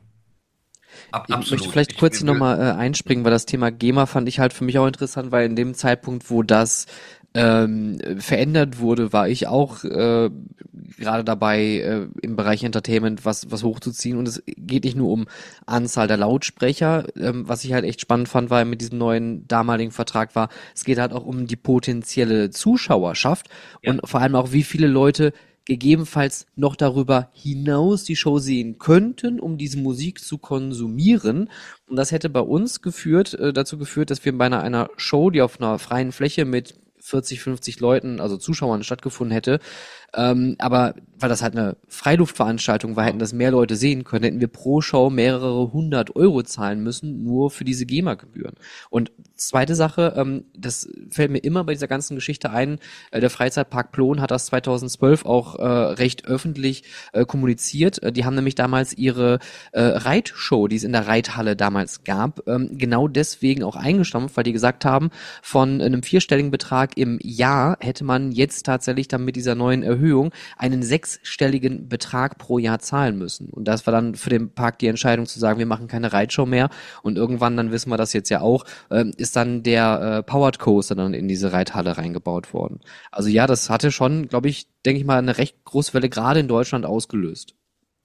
Ab, Ich möchte absolut. vielleicht Ich, kurz hier will, nochmal äh, einspringen, weil das Thema GEMA fand ich halt für mich auch interessant, weil in dem Zeitpunkt, wo das ähm, verändert wurde, war ich auch äh, gerade dabei, äh, im Bereich Entertainment was was hochzuziehen. Und es geht nicht nur um Anzahl der Lautsprecher, ähm, was ich halt echt spannend fand, weil mit diesem neuen damaligen Vertrag war, es geht halt auch um die potenzielle Zuschauerschaft Ja. und vor allem auch, wie viele Leute gegebenenfalls noch darüber hinaus die Show sehen könnten, um diese Musik zu konsumieren. Und das hätte bei uns geführt, äh, dazu geführt, dass wir bei einer, einer Show, die auf einer freien Fläche mit vierzig, fünfzig Leuten, also Zuschauern stattgefunden hätte, ähm, aber weil das halt eine Freiluftveranstaltung war, hätten das mehr Leute sehen können, hätten wir pro Show mehrere hundert Euro zahlen müssen, nur für diese GEMA-Gebühren. Und zweite Sache, ähm, das fällt mir immer bei dieser ganzen Geschichte ein, äh, der Freizeitpark Plon hat das zweitausendzwölf auch äh, recht öffentlich äh, kommuniziert. Äh, die haben nämlich damals ihre äh, Reitshow, die es in der Reithalle damals gab, ähm, genau deswegen auch eingestampft, weil die gesagt haben, von einem vierstelligen Betrag im Jahr hätte man jetzt tatsächlich dann mit dieser neuen Erhöhung einen sechsstelligen Betrag pro Jahr zahlen müssen. Und das war dann für den Park die Entscheidung zu sagen, wir machen keine Reitshow mehr und irgendwann, dann wissen wir das jetzt ja auch, ähm, ist dann der äh, Powered Coaster dann in diese Reithalle reingebaut worden. Also ja, das hatte schon, glaube ich, denke ich mal, eine recht große Welle gerade in Deutschland ausgelöst.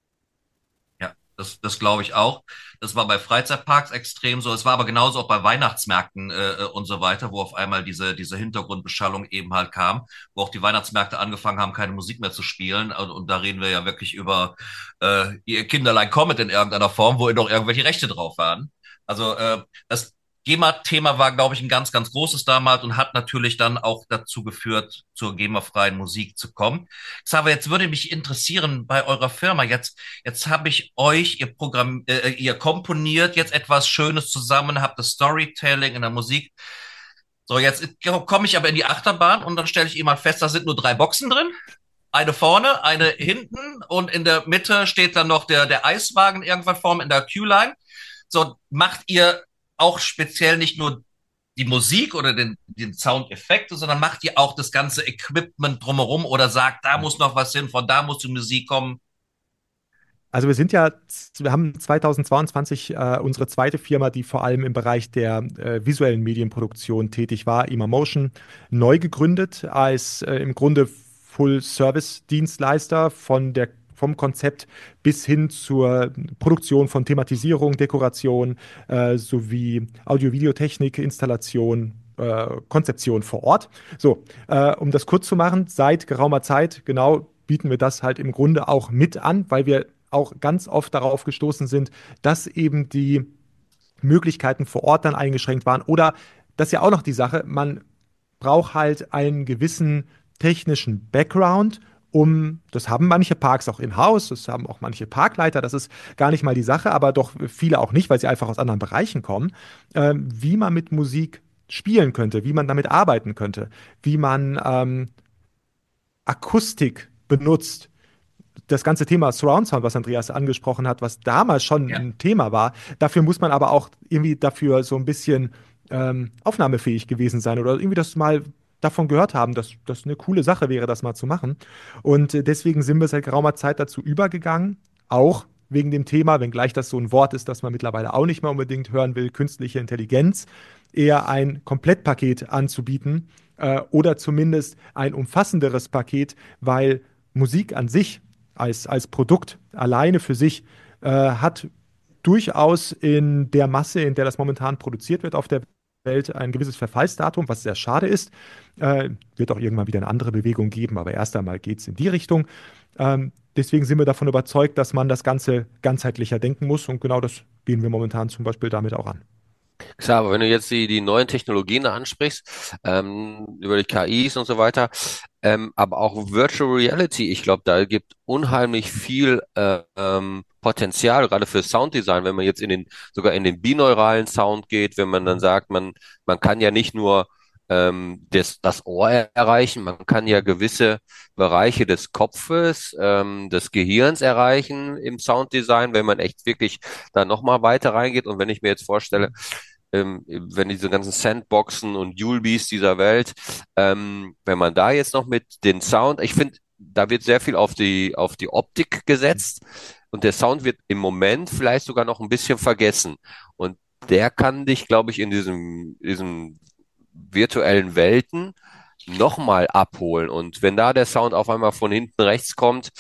Ja, das, das glaube ich auch. Das war bei Freizeitparks extrem so. Es war aber genauso auch bei Weihnachtsmärkten äh, und so weiter, wo auf einmal diese, diese Hintergrundbeschallung eben halt kam, wo auch die Weihnachtsmärkte angefangen haben, keine Musik mehr zu spielen. Und, und da reden wir ja wirklich über äh, ihr Kinderlein Comet in irgendeiner Form, wo noch irgendwelche Rechte drauf waren. Also äh, das GEMA-Thema war, glaube ich, ein ganz, ganz großes damals und hat natürlich dann auch dazu geführt, zur GEMA-freien Musik zu kommen. Xaver, jetzt würde mich interessieren bei eurer Firma. Jetzt, jetzt habe ich euch, ihr Programm, äh, ihr komponiert jetzt etwas Schönes zusammen, habt das Storytelling in der Musik. So, jetzt komme ich aber in die Achterbahn und dann stelle ich immer fest, da sind nur drei Boxen drin. Eine vorne, eine hinten und in der Mitte steht dann noch der, der Eiswagen irgendwann vorne in der Queue-Line. So, macht ihr auch speziell nicht nur die Musik oder den, den Soundeffekte, sondern macht ihr auch das ganze Equipment drumherum oder sagt, da muss noch was hin, von da muss die Musik kommen? Also wir sind ja, wir haben zweitausendzweiundzwanzig äh, unsere zweite Firma, die vor allem im Bereich der äh, visuellen Medienproduktion tätig war, Imamotion, neu gegründet als äh, im Grunde Full-Service-Dienstleister von der vom Konzept bis hin zur Produktion von Thematisierung, Dekoration äh, sowie Audio-Videotechnik, Installation, äh, Konzeption vor Ort. So, äh, um das kurz zu machen, seit geraumer Zeit genau bieten wir das halt im Grunde auch mit an, weil wir auch ganz oft darauf gestoßen sind, dass eben die Möglichkeiten vor Ort dann eingeschränkt waren. Oder das ist ja auch noch die Sache, man braucht halt einen gewissen technischen Background, um, das haben manche Parks auch in-house, das haben auch manche Parkleiter, das ist gar nicht mal die Sache, aber doch viele auch nicht, weil sie einfach aus anderen Bereichen kommen, äh, wie man mit Musik spielen könnte, wie man damit arbeiten könnte, wie man ähm, Akustik benutzt. Das ganze Thema Surround Sound, was Andreas angesprochen hat, was damals schon Ja. ein Thema war, dafür muss man aber auch irgendwie dafür so ein bisschen ähm, aufnahmefähig gewesen sein oder irgendwie das mal davon gehört haben, dass das eine coole Sache wäre, das mal zu machen. Und äh, deswegen sind wir seit geraumer Zeit dazu übergegangen, auch wegen dem Thema, wenngleich das so ein Wort ist, das man mittlerweile auch nicht mehr unbedingt hören will, künstliche Intelligenz, eher ein Komplettpaket anzubieten äh, oder zumindest ein umfassenderes Paket, weil Musik an sich als, als Produkt alleine für sich äh, hat durchaus in der Masse, in der das momentan produziert wird auf der Welt, ein gewisses Verfallsdatum, was sehr schade ist. Äh, wird auch irgendwann wieder eine andere Bewegung geben, aber erst einmal geht es in die Richtung. Ähm, deswegen sind wir davon überzeugt, dass man das Ganze ganzheitlicher denken muss und genau das gehen wir momentan zum Beispiel damit auch an. Klar, aber wenn du jetzt die, die neuen Technologien da ansprichst, ähm, über die K Is und so weiter, ähm, aber auch Virtual Reality, ich glaube, da gibt unheimlich viel äh, ähm, Potenzial, gerade für Sounddesign, wenn man jetzt in den, sogar in den binauralen Sound geht, wenn man dann sagt, man, man kann ja nicht nur ähm, das, das Ohr erreichen, man kann ja gewisse Bereiche des Kopfes, ähm, des Gehirns erreichen im Sounddesign, wenn man echt wirklich da nochmal weiter reingeht. Und wenn ich mir jetzt vorstelle, ähm, wenn diese ganzen Sandboxen und Julbis dieser Welt, ähm, wenn man da jetzt noch mit den Sound, ich finde, da wird sehr viel auf die, auf die Optik gesetzt und der Sound wird im Moment vielleicht sogar noch ein bisschen vergessen. Und der kann dich, glaube ich, in diesem, diesem virtuellen Welten nochmal abholen. Und wenn da der Sound auf einmal von hinten rechts kommt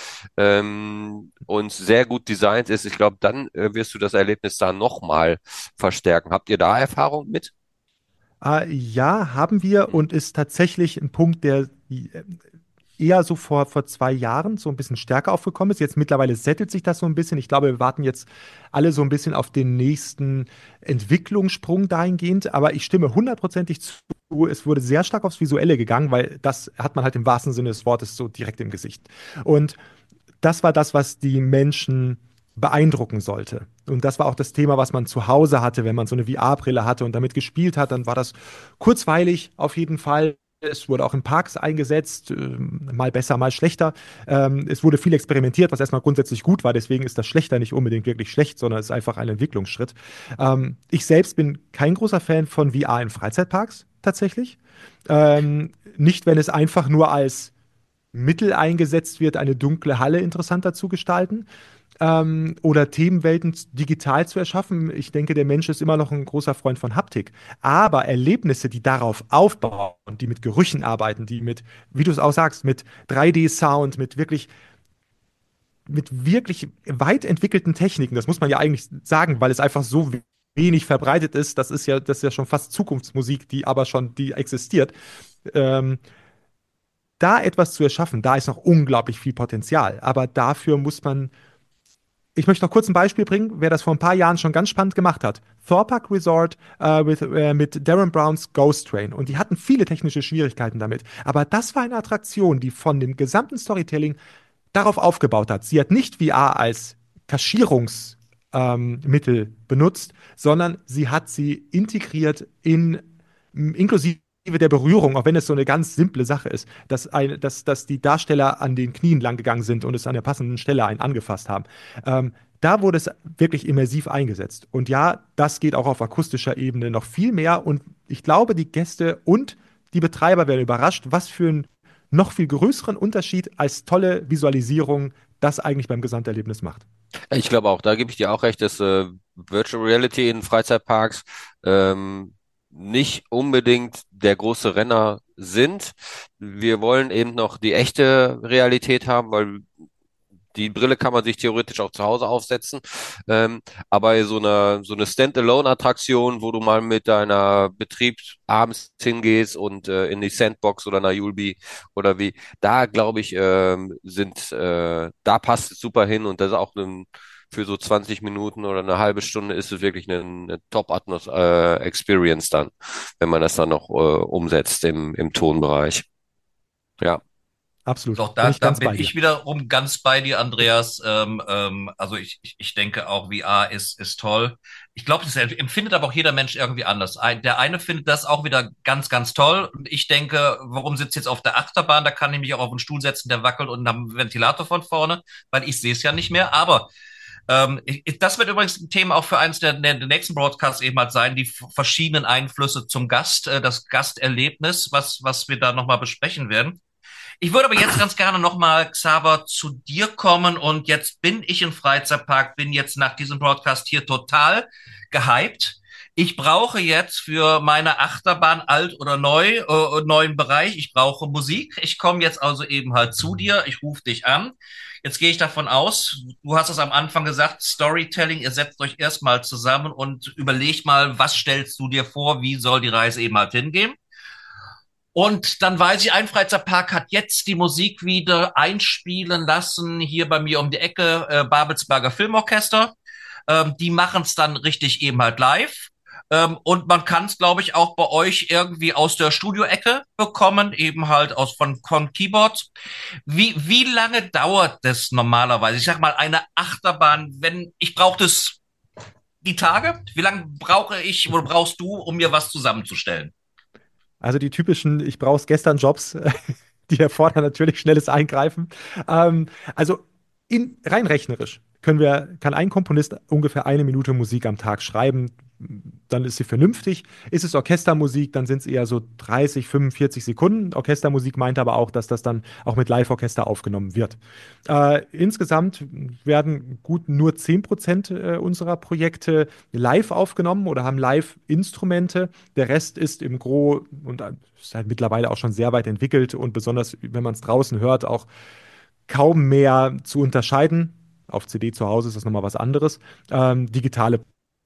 ähm, und sehr gut designt ist, ich glaube, dann äh, wirst du das Erlebnis da nochmal verstärken. Habt ihr da Erfahrung mit? Äh, ja, haben wir und ist tatsächlich ein Punkt, der äh, eher so vor, vor zwei Jahren so ein bisschen stärker aufgekommen ist. Jetzt mittlerweile sättelt sich das so ein bisschen. Ich glaube, wir warten jetzt alle so ein bisschen auf den nächsten Entwicklungssprung dahingehend. Aber ich stimme hundertprozentig zu. Es wurde sehr stark aufs Visuelle gegangen, weil das hat man halt im wahrsten Sinne des Wortes so direkt im Gesicht. Und das war das, was die Menschen beeindrucken sollte. Und das war auch das Thema, was man zu Hause hatte, wenn man so eine V R-Brille hatte und damit gespielt hat, dann war das kurzweilig auf jeden Fall. Es wurde auch in Parks eingesetzt, äh, mal besser, mal schlechter. Ähm, es wurde viel experimentiert, was erstmal grundsätzlich gut war. Deswegen ist das Schlechter nicht unbedingt wirklich schlecht, sondern es ist einfach ein Entwicklungsschritt. Ähm, ich selbst bin kein großer Fan von V R in Freizeitparks tatsächlich. Ähm, nicht, wenn es einfach nur als Mittel eingesetzt wird, eine dunkle Halle interessanter zu gestalten, ähm, oder Themenwelten digital zu erschaffen. Ich denke, der Mensch ist immer noch ein großer Freund von Haptik. Aber Erlebnisse, die darauf aufbauen, die mit Gerüchen arbeiten, die mit, wie du es auch sagst, mit drei D-Sound, mit wirklich, mit wirklich weit entwickelten Techniken, das muss man ja eigentlich sagen, weil es einfach so wenig verbreitet ist, das ist ja, das ist ja schon fast Zukunftsmusik, die aber schon, die existiert. Ähm, Da etwas zu erschaffen, da ist noch unglaublich viel Potenzial. Aber dafür muss man, ich möchte noch kurz ein Beispiel bringen, wer das vor ein paar Jahren schon ganz spannend gemacht hat. Thor Park Resort äh, with, äh, mit Darren Browns Ghost Train. Und die hatten viele technische Schwierigkeiten damit. Aber das war eine Attraktion, die von dem gesamten Storytelling darauf aufgebaut hat. Sie hat nicht V R als Kaschierungsmittel ähm, Mittel benutzt, sondern sie hat sie integriert in, inklusive der Berührung, auch wenn es so eine ganz simple Sache ist, dass, ein, dass, dass die Darsteller an den Knien lang gegangen sind und es an der passenden Stelle einen angefasst haben. Ähm, da wurde es wirklich immersiv eingesetzt. Und ja, das geht auch auf akustischer Ebene noch viel mehr. Und ich glaube, die Gäste und die Betreiber werden überrascht, was für einen noch viel größeren Unterschied als tolle Visualisierung das eigentlich beim Gesamterlebnis macht. Ich glaube auch, da gebe ich dir auch recht, dass äh, Virtual Reality in Freizeitparks ähm, nicht unbedingt der große Renner sind. Wir wollen eben noch die echte Realität haben, weil die Brille kann man sich theoretisch auch zu Hause aufsetzen. Ähm, aber so eine, so eine Standalone-Attraktion, wo du mal mit deiner Betrieb abends hingehst und äh, in die Sandbox oder nach Julbi oder wie, da glaube ich, ähm, sind, äh, da passt es super hin und das ist auch ein, für so zwanzig Minuten oder eine halbe Stunde ist es wirklich eine, eine Top-Atmos-Experience dann, wenn man das dann noch äh, umsetzt im, im Tonbereich. Ja. Absolut. Doch, Bin da, ich da ganz bin bei dir. ich wiederum ganz bei dir, Andreas. Ähm, ähm, also ich, ich, ich denke auch, V R ist, ist toll. Ich glaube, das empfindet aber auch jeder Mensch irgendwie anders. Ein, der eine findet das auch wieder ganz, ganz toll. Und ich denke, warum sitzt jetzt auf der Achterbahn? Da kann ich mich auch auf einen Stuhl setzen, der wackelt und haben einen Ventilator von vorne, weil ich sehe es ja nicht mehr. Aber ähm, ich, das wird übrigens ein Thema auch für eines der, der, der nächsten Broadcasts eben halt sein, die f- verschiedenen Einflüsse zum Gast, äh, das Gasterlebnis, was, was wir da nochmal besprechen werden. Ich würde aber jetzt ganz gerne nochmal, Xaver, zu dir kommen und jetzt bin ich im Freizeitpark, bin jetzt nach diesem Broadcast hier total gehypt. Ich brauche jetzt für meine Achterbahn alt oder neu, äh, neuen Bereich, ich brauche Musik. Ich komme jetzt also eben halt zu dir, ich rufe dich an. Jetzt gehe ich davon aus, du hast es am Anfang gesagt, Storytelling, ihr setzt euch erstmal zusammen und überlegt mal, was stellst du dir vor, wie soll die Reise eben halt hingehen? Und dann weiß ich, ein Freizeitpark hat jetzt die Musik wieder einspielen lassen, hier bei mir um die Ecke, äh, Babelsberger Filmorchester. Ähm, die machen es dann richtig eben halt live. Ähm, und man kann es, glaube ich, auch bei euch irgendwie aus der Studioecke bekommen, eben halt aus von, von Keyboards. Wie, wie lange dauert das normalerweise? Ich sag mal, eine Achterbahn, wenn ich brauche das die Tage? Wie lange brauche ich oder brauchst du, um mir was zusammenzustellen? Also die typischen Ich brauch's gestern Jobs, die erfordern natürlich schnelles Eingreifen. Ähm, also in, rein rechnerisch können wir, kann ein Komponist ungefähr eine Minute Musik am Tag schreiben. Dann ist sie vernünftig. Ist es Orchestermusik, dann sind es eher so dreißig, fünfundvierzig Sekunden. Orchestermusik meint aber auch, dass das dann auch mit Live-Orchester aufgenommen wird. Äh, insgesamt werden gut nur zehn Prozent äh, unserer Projekte live aufgenommen oder haben Live-Instrumente. Der Rest ist im Gro und äh, ist halt mittlerweile auch schon sehr weit entwickelt und besonders, wenn man es draußen hört, auch kaum mehr zu unterscheiden. Auf C D zu Hause ist das nochmal was anderes. Ähm, digitale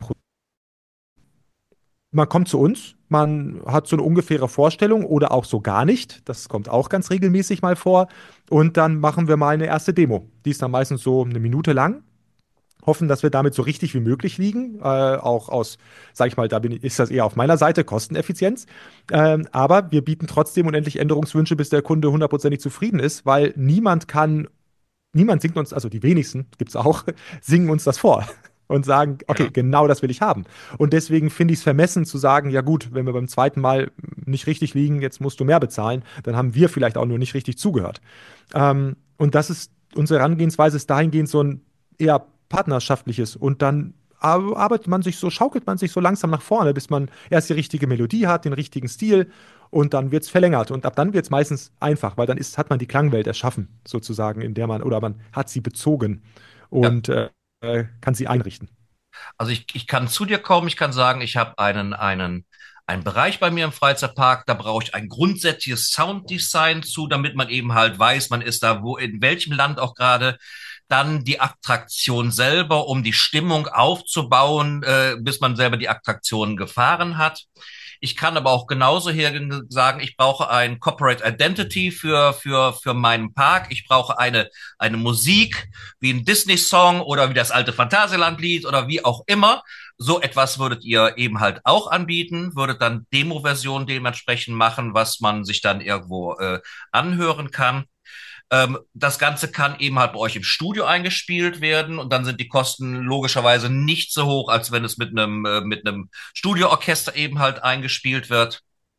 Man kommt zu uns, man hat so eine ungefähre Vorstellung oder auch so gar nicht. Das kommt auch ganz regelmäßig mal vor. Und dann machen wir mal eine erste Demo. Die ist dann meistens so eine Minute lang. Hoffen, dass wir damit so richtig wie möglich liegen. Äh, auch aus, sag ich mal, da bin ich, ist das eher auf meiner Seite, Kosteneffizienz. Ähm, aber wir bieten trotzdem unendlich Änderungswünsche, bis der Kunde hundertprozentig zufrieden ist, weil niemand kann niemand singt uns, also die wenigsten, gibt's auch, singen uns das vor und sagen, okay, Ja. genau das will ich haben. Und deswegen finde ich es vermessen zu sagen, ja gut, wenn wir beim zweiten Mal nicht richtig liegen, jetzt musst du mehr bezahlen, dann haben wir vielleicht auch nur nicht richtig zugehört. Ähm, und das ist, unsere Herangehensweise ist dahingehend so ein eher partnerschaftliches und dann ar- arbeitet man sich so, schaukelt man sich so langsam nach vorne, bis man erst die richtige Melodie hat, den richtigen Stil und dann wird es verlängert. Und ab dann wird es meistens einfach, weil dann ist, hat man die Klangwelt erschaffen, sozusagen, in der man, oder man hat sie bezogen Ja. und äh, äh, kann sie einrichten. Also ich, ich kann zu dir kommen, ich kann sagen, ich habe einen, einen, einen Bereich bei mir im Freizeitpark, da brauche ich ein grundsätzliches Sounddesign zu, damit man eben halt weiß, man ist da wo, in welchem Land auch gerade. Dann die Attraktion selber, um die Stimmung aufzubauen, äh, bis man selber die Attraktion gefahren hat. Ich kann aber auch genauso hergehen und sagen, ich brauche ein Corporate Identity für, für, für meinen Park. Ich brauche eine, eine Musik, wie ein Disney-Song oder wie das alte Phantasialand-Lied oder wie auch immer. So etwas würdet ihr eben halt auch anbieten, würdet dann Demo-Versionen dementsprechend machen, was man sich dann irgendwo äh, anhören kann. Ähm, das Ganze kann eben halt bei euch im Studio eingespielt werden und dann sind die Kosten logischerweise nicht so hoch, als wenn es mit einem, äh, mit einem Studioorchester eben halt eingespielt wird.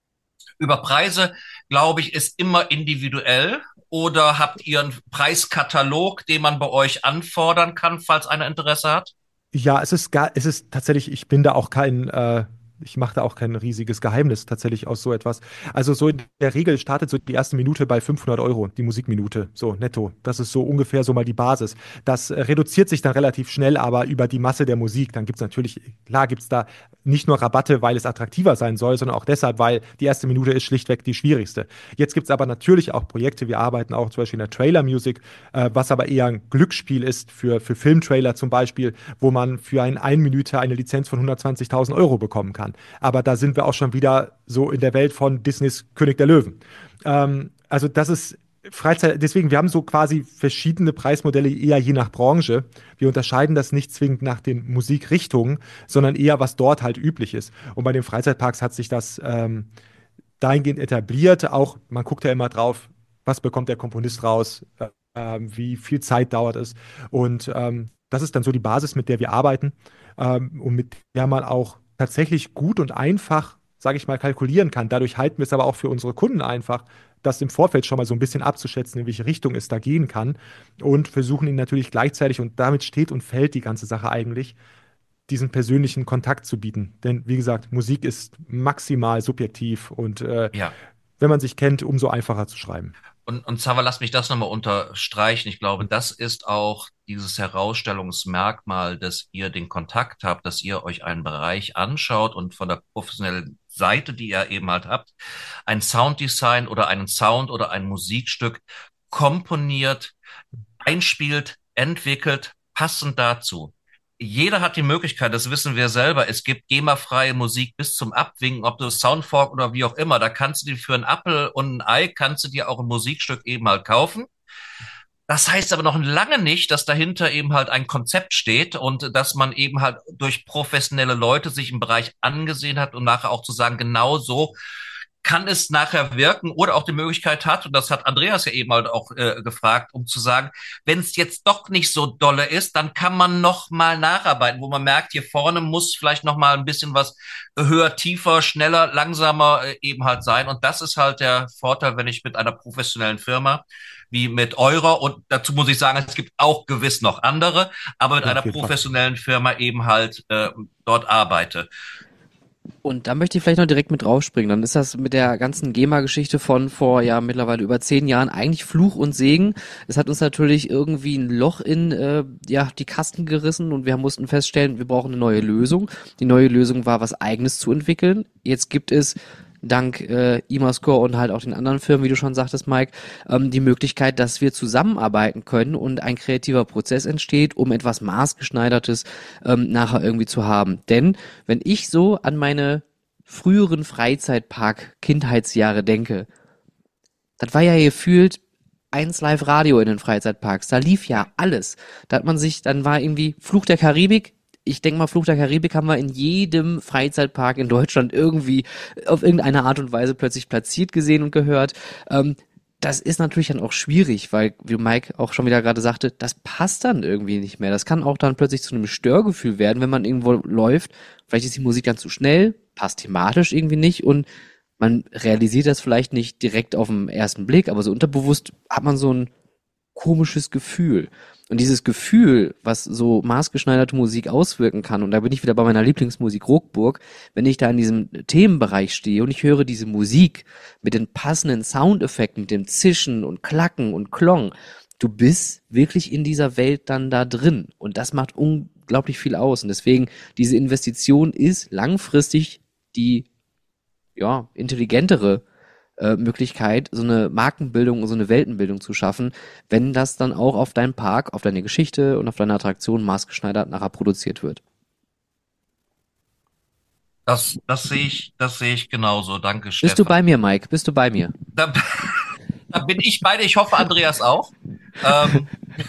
Über Preise, glaube ich, ist immer individuell. Oder habt ihr einen Preiskatalog, den man bei euch anfordern kann, falls einer Interesse hat? Ja, es ist gar, es ist tatsächlich, ich bin da auch kein, äh, ich mache da auch kein riesiges Geheimnis tatsächlich aus so etwas. Also so in der Regel startet so die erste Minute bei fünfhundert Euro, die Musikminute, so netto. Das ist so ungefähr so mal die Basis. Das äh, reduziert sich dann relativ schnell, aber über die Masse der Musik. Dann gibt es natürlich, klar gibt es da nicht nur Rabatte, weil es attraktiver sein soll, sondern auch deshalb, weil die erste Minute ist schlichtweg die schwierigste. Jetzt gibt es aber natürlich auch Projekte, wir arbeiten auch zum Beispiel in der Trailer-Music, äh, was aber eher ein Glücksspiel ist für, für Filmtrailer zum Beispiel, wo man für ein ein Minute eine Lizenz von hundertzwanzigtausend Euro bekommen kann. Aber da sind wir auch schon wieder so in der Welt von Disneys König der Löwen. Ähm, also das ist Freizeit, deswegen, wir haben so quasi verschiedene Preismodelle eher je nach Branche. Wir unterscheiden das nicht zwingend nach den Musikrichtungen, sondern eher, was dort halt üblich ist. Und bei den Freizeitparks hat sich das ähm, dahingehend etabliert. Auch, man guckt ja immer drauf, was bekommt der Komponist raus, äh, ähm, wie viel Zeit dauert es. Und ähm, das ist dann so die Basis, mit der wir arbeiten ähm, und mit der man auch tatsächlich gut und einfach, sage ich mal, kalkulieren kann. Dadurch halten wir es aber auch für unsere Kunden einfach, das im Vorfeld schon mal so ein bisschen abzuschätzen, in welche Richtung es da gehen kann und versuchen ihn natürlich gleichzeitig, und damit steht und fällt die ganze Sache eigentlich, diesen persönlichen Kontakt zu bieten. Denn wie gesagt, Musik ist maximal subjektiv und äh, Ja. wenn man sich kennt, umso einfacher zu schreiben. Und, und Xaver, lass mich das nochmal unterstreichen. Ich glaube, das ist auch dieses Herausstellungsmerkmal, dass ihr den Kontakt habt, dass ihr euch einen Bereich anschaut und von der professionellen Seite, die ihr eben halt habt, ein Sounddesign oder einen Sound oder ein Musikstück komponiert, einspielt, entwickelt, passend dazu. Jeder hat die Möglichkeit, das wissen wir selber. Es gibt GEMA-freie Musik bis zum Abwinken, ob du Soundfork oder wie auch immer. Da kannst du dir für einen Apfel und ein Ei kannst du dir auch ein Musikstück eben halt kaufen. Das heißt aber noch lange nicht, dass dahinter eben halt ein Konzept steht und dass man eben halt durch professionelle Leute sich im Bereich angesehen hat, um nachher auch zu sagen, genau so kann es nachher wirken oder auch die Möglichkeit hat, und das hat Andreas ja eben halt auch äh, gefragt, um zu sagen, wenn es jetzt doch nicht so dolle ist, dann kann man noch mal nacharbeiten, wo man merkt, hier vorne muss vielleicht noch mal ein bisschen was höher, tiefer, schneller, langsamer äh, eben halt sein. Und das ist halt der Vorteil, wenn ich mit einer professionellen Firma wie mit eurer, und dazu muss ich sagen, es gibt auch gewiss noch andere, aber mit Ja, einer auf jeden Fall. professionellen Firma eben halt äh, dort arbeite. Und da möchte ich vielleicht noch direkt mit draufspringen. Dann ist das mit der ganzen GEMA-Geschichte von vor ja mittlerweile über zehn Jahren eigentlich Fluch und Segen. Es hat uns natürlich irgendwie ein Loch in äh, ja die Kasten gerissen und wir mussten feststellen, wir brauchen eine neue Lösung. Die neue Lösung war, was Eigenes zu entwickeln. Jetzt gibt es dank äh, Imascore und halt auch den anderen Firmen, wie du schon sagtest, Mike, ähm, die Möglichkeit, dass wir zusammenarbeiten können und ein kreativer Prozess entsteht, um etwas Maßgeschneidertes ähm, nachher irgendwie zu haben. Denn wenn ich so an meine früheren Freizeitpark-Kindheitsjahre denke, das war ja gefühlt eins Live Radio in den Freizeitparks. Da lief ja alles. Da hat man sich, dann war irgendwie Fluch der Karibik. Ich denke mal, Fluch der Karibik haben wir in jedem Freizeitpark in Deutschland irgendwie auf irgendeine Art und Weise plötzlich platziert gesehen und gehört. Ähm, das ist natürlich dann auch schwierig, weil, wie Mike auch schon wieder gerade sagte, das passt dann irgendwie nicht mehr. Das kann auch dann plötzlich zu einem Störgefühl werden, wenn man irgendwo läuft. Vielleicht ist die Musik dann zu schnell, passt thematisch irgendwie nicht und man realisiert das vielleicht nicht direkt auf den ersten Blick, aber so unterbewusst hat man so ein komisches Gefühl. Und dieses Gefühl, was so maßgeschneiderte Musik auswirken kann, und da bin ich wieder bei meiner Lieblingsmusik Rockburg, wenn ich da in diesem Themenbereich stehe und ich höre diese Musik mit den passenden Soundeffekten, mit dem Zischen und Klacken und Klong, du bist wirklich in dieser Welt dann da drin. Und das macht unglaublich viel aus. Und deswegen, diese Investition ist langfristig die, ja, intelligentere äh, Möglichkeit, so eine Markenbildung, so eine Weltenbildung zu schaffen, wenn das dann auch auf deinen Park, auf deine Geschichte und auf deine Attraktion maßgeschneidert nachher produziert wird. Das, das sehe ich, das sehe ich genauso. Danke, Bist du Stefan. bei mir, Mike? Bist du bei mir? Da, da bin ich beide. Ich hoffe, Andreas auch. Ähm,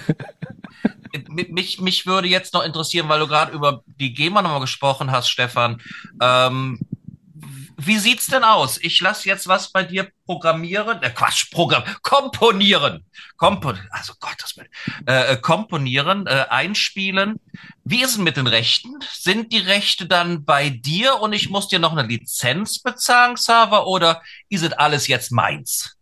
mich, mich würde jetzt noch interessieren, weil du gerade über die GEMA nochmal gesprochen hast, Stefan. Ähm, wie sieht's denn aus? Ich lasse jetzt was bei dir programmieren, äh, Quatsch, Programm, komponieren, Kompon, also Gottes Willen, äh, äh, komponieren, äh, einspielen. Wie ist es mit den Rechten? Sind die Rechte dann bei dir und ich muss dir noch eine Lizenz bezahlen, Xaver, oder ist es alles jetzt meins?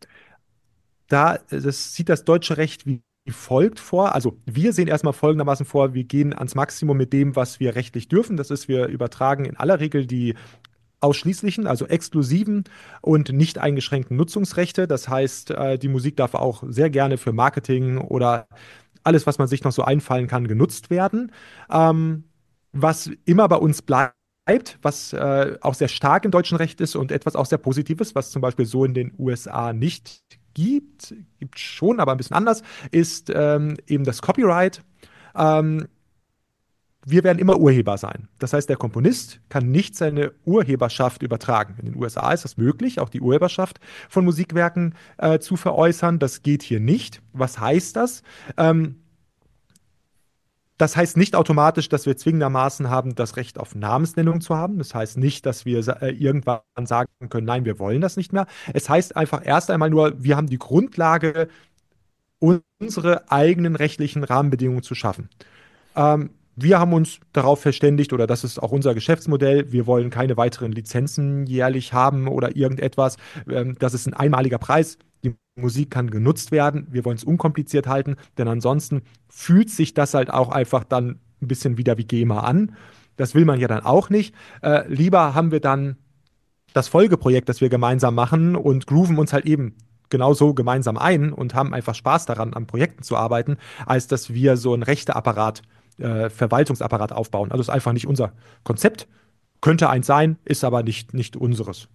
Da, das sieht das deutsche Recht wie folgt vor. Also wir sehen erstmal folgendermaßen vor, wir gehen ans Maximum mit dem, was wir rechtlich dürfen. Das ist, wir übertragen in aller Regel die ausschließlichen, also exklusiven und nicht eingeschränkten Nutzungsrechte. Das heißt, äh, die Musik darf auch sehr gerne für Marketing oder alles, was man sich noch so einfallen kann, genutzt werden. Ähm, was immer bei uns bleibt, was äh, auch sehr stark im deutschen Recht ist und etwas auch sehr Positives, was zum Beispiel so in den U S A nicht gibt, gibt schon, aber ein bisschen anders, ist ähm, eben das Copyright. Ähm, Wir werden immer Urheber sein. Das heißt, der Komponist kann nicht seine Urheberschaft übertragen. In den U S A ist das möglich, auch die Urheberschaft von Musikwerken äh, zu veräußern. Das geht hier nicht. Was heißt das? Ähm, das heißt nicht automatisch, dass wir zwingendermaßen haben, das Recht auf Namensnennung zu haben. Das heißt nicht, dass wir äh, irgendwann sagen können, nein, wir wollen das nicht mehr. Es heißt einfach erst einmal nur, wir haben die Grundlage, unsere eigenen rechtlichen Rahmenbedingungen zu schaffen. Ähm, wir haben uns darauf verständigt, oder das ist auch unser Geschäftsmodell, wir wollen keine weiteren Lizenzen jährlich haben oder irgendetwas. Ähm, das ist ein einmaliger Preis. Die Musik kann genutzt werden. Wir wollen es unkompliziert halten, denn ansonsten fühlt sich das halt auch einfach dann ein bisschen wieder wie GEMA an. Das will man ja dann auch nicht. Äh, lieber haben wir dann das Folgeprojekt, das wir gemeinsam machen und grooven uns halt eben genauso gemeinsam ein und haben einfach Spaß daran, an Projekten zu arbeiten, als dass wir so einen Rechteapparat, äh, Verwaltungsapparat aufbauen. Also ist einfach nicht unser Konzept. Könnte eins sein, ist aber nicht, nicht unseres.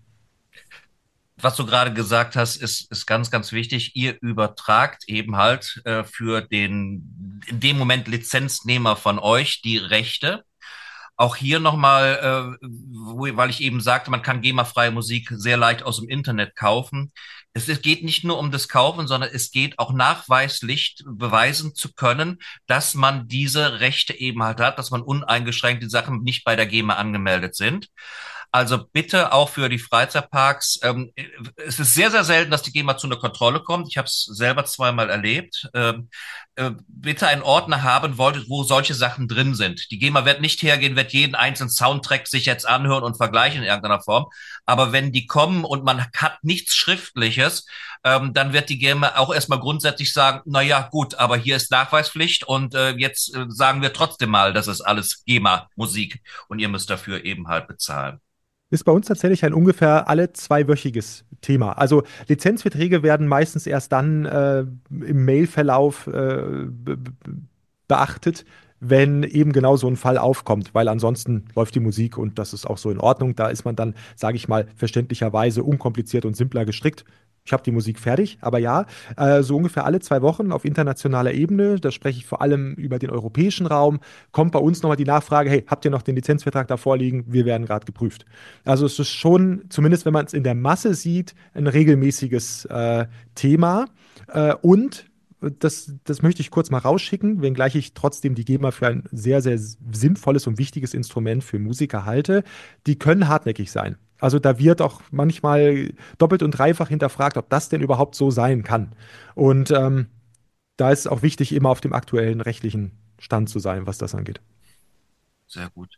Was du gerade gesagt hast, ist, ist ganz, ganz wichtig. Ihr übertragt eben halt äh, für den in dem Moment Lizenznehmer von euch die Rechte. Auch hier nochmal, äh, wo, weil ich eben sagte, man kann GEMA-freie Musik sehr leicht aus dem Internet kaufen. Es ist- geht nicht nur um das Kaufen, sondern es geht auch nachweislich beweisen zu können, dass man diese Rechte eben halt hat, dass man uneingeschränkt die Sachen nicht bei der GEMA angemeldet sind. Also bitte auch für die Freizeitparks. Ähm, es ist sehr, sehr selten, dass die GEMA zu einer Kontrolle kommt. Ich habe es selber zweimal erlebt. Ähm, äh, bitte einen Ordner haben wolltet, wo solche Sachen drin sind. Die GEMA wird nicht hergehen, wird jeden einzelnen Soundtrack sich jetzt anhören und vergleichen in irgendeiner Form. Aber wenn die kommen und man hat nichts Schriftliches, ähm, dann wird die GEMA auch erstmal grundsätzlich sagen, na ja, gut, aber hier ist Nachweispflicht und äh, jetzt äh, sagen wir trotzdem mal, das ist alles GEMA-Musik und ihr müsst dafür eben halt bezahlen. Ist bei uns tatsächlich ein ungefähr alle zweiwöchiges Thema. Also Lizenzverträge werden meistens erst dann äh, im Mailverlauf äh, be be beachtet, wenn eben genau so ein Fall aufkommt, weil ansonsten läuft die Musik und das ist auch so in Ordnung. Da ist man dann, sage ich mal, verständlicherweise unkompliziert und simpler gestrickt. Ich habe die Musik fertig, aber ja, äh, so ungefähr alle zwei Wochen auf internationaler Ebene, da spreche ich vor allem über den europäischen Raum, kommt bei uns nochmal die Nachfrage, hey, habt ihr noch den Lizenzvertrag da vorliegen? Wir werden gerade geprüft. Also es ist schon, zumindest wenn man es in der Masse sieht, ein regelmäßiges äh, Thema. Äh, und das, das möchte ich kurz mal rausschicken, wenngleich ich trotzdem die GEMA für ein sehr, sehr sinnvolles und wichtiges Instrument für Musiker halte. Die können hartnäckig sein. Also da wird auch manchmal doppelt und dreifach hinterfragt, ob das denn überhaupt so sein kann. Und ähm, da ist es auch wichtig, immer auf dem aktuellen rechtlichen Stand zu sein, was das angeht. Sehr gut.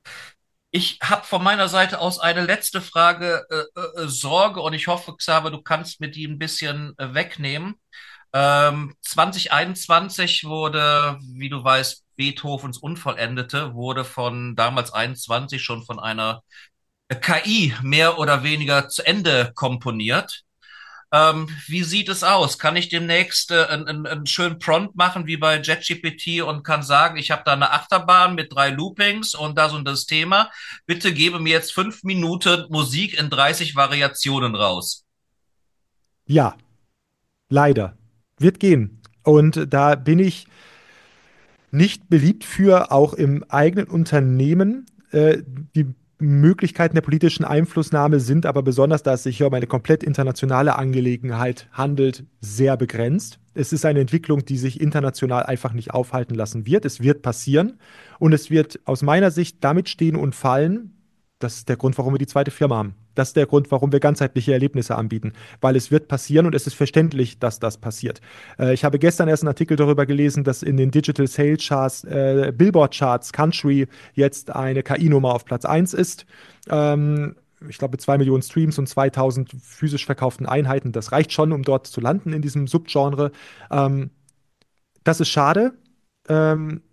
Ich habe von meiner Seite aus eine letzte Frage, äh, äh, Sorge, und ich hoffe, Xaver, du kannst mir die ein bisschen äh, wegnehmen. Ähm, zwanzig einundzwanzig wurde, wie du weißt, Beethovens Unvollendete wurde von damals einundzwanzig schon von einer K I mehr oder weniger zu Ende komponiert. Ähm, wie sieht es aus? Kann ich demnächst äh, einen, einen, einen schönen Prompt machen wie bei JetGPT und kann sagen, ich habe da eine Achterbahn mit drei Loopings und das und das Thema. Bitte gebe mir jetzt fünf Minuten Musik in dreißig Variationen raus. Ja, leider. Wird gehen. Und da bin ich nicht beliebt für, auch im eigenen Unternehmen. Äh, die Möglichkeiten der politischen Einflussnahme sind aber besonders, da es sich hier um eine komplett internationale Angelegenheit handelt, sehr begrenzt. Es ist eine Entwicklung, die sich international einfach nicht aufhalten lassen wird. Es wird passieren und es wird aus meiner Sicht damit stehen und fallen. Das ist der Grund, warum wir die zweite Firma haben. Das ist der Grund, warum wir ganzheitliche Erlebnisse anbieten, weil es wird passieren und es ist verständlich, dass das passiert. Äh, ich habe gestern erst einen Artikel darüber gelesen, dass in den Digital Sales Charts, äh, Billboard Charts Country jetzt eine K I-Nummer auf Platz eins ist. Ähm, ich glaube, mit zwei Millionen Streams und zweitausend physisch verkauften Einheiten. Das reicht schon, um dort zu landen in diesem Subgenre. Ähm, das ist schade. Ähm,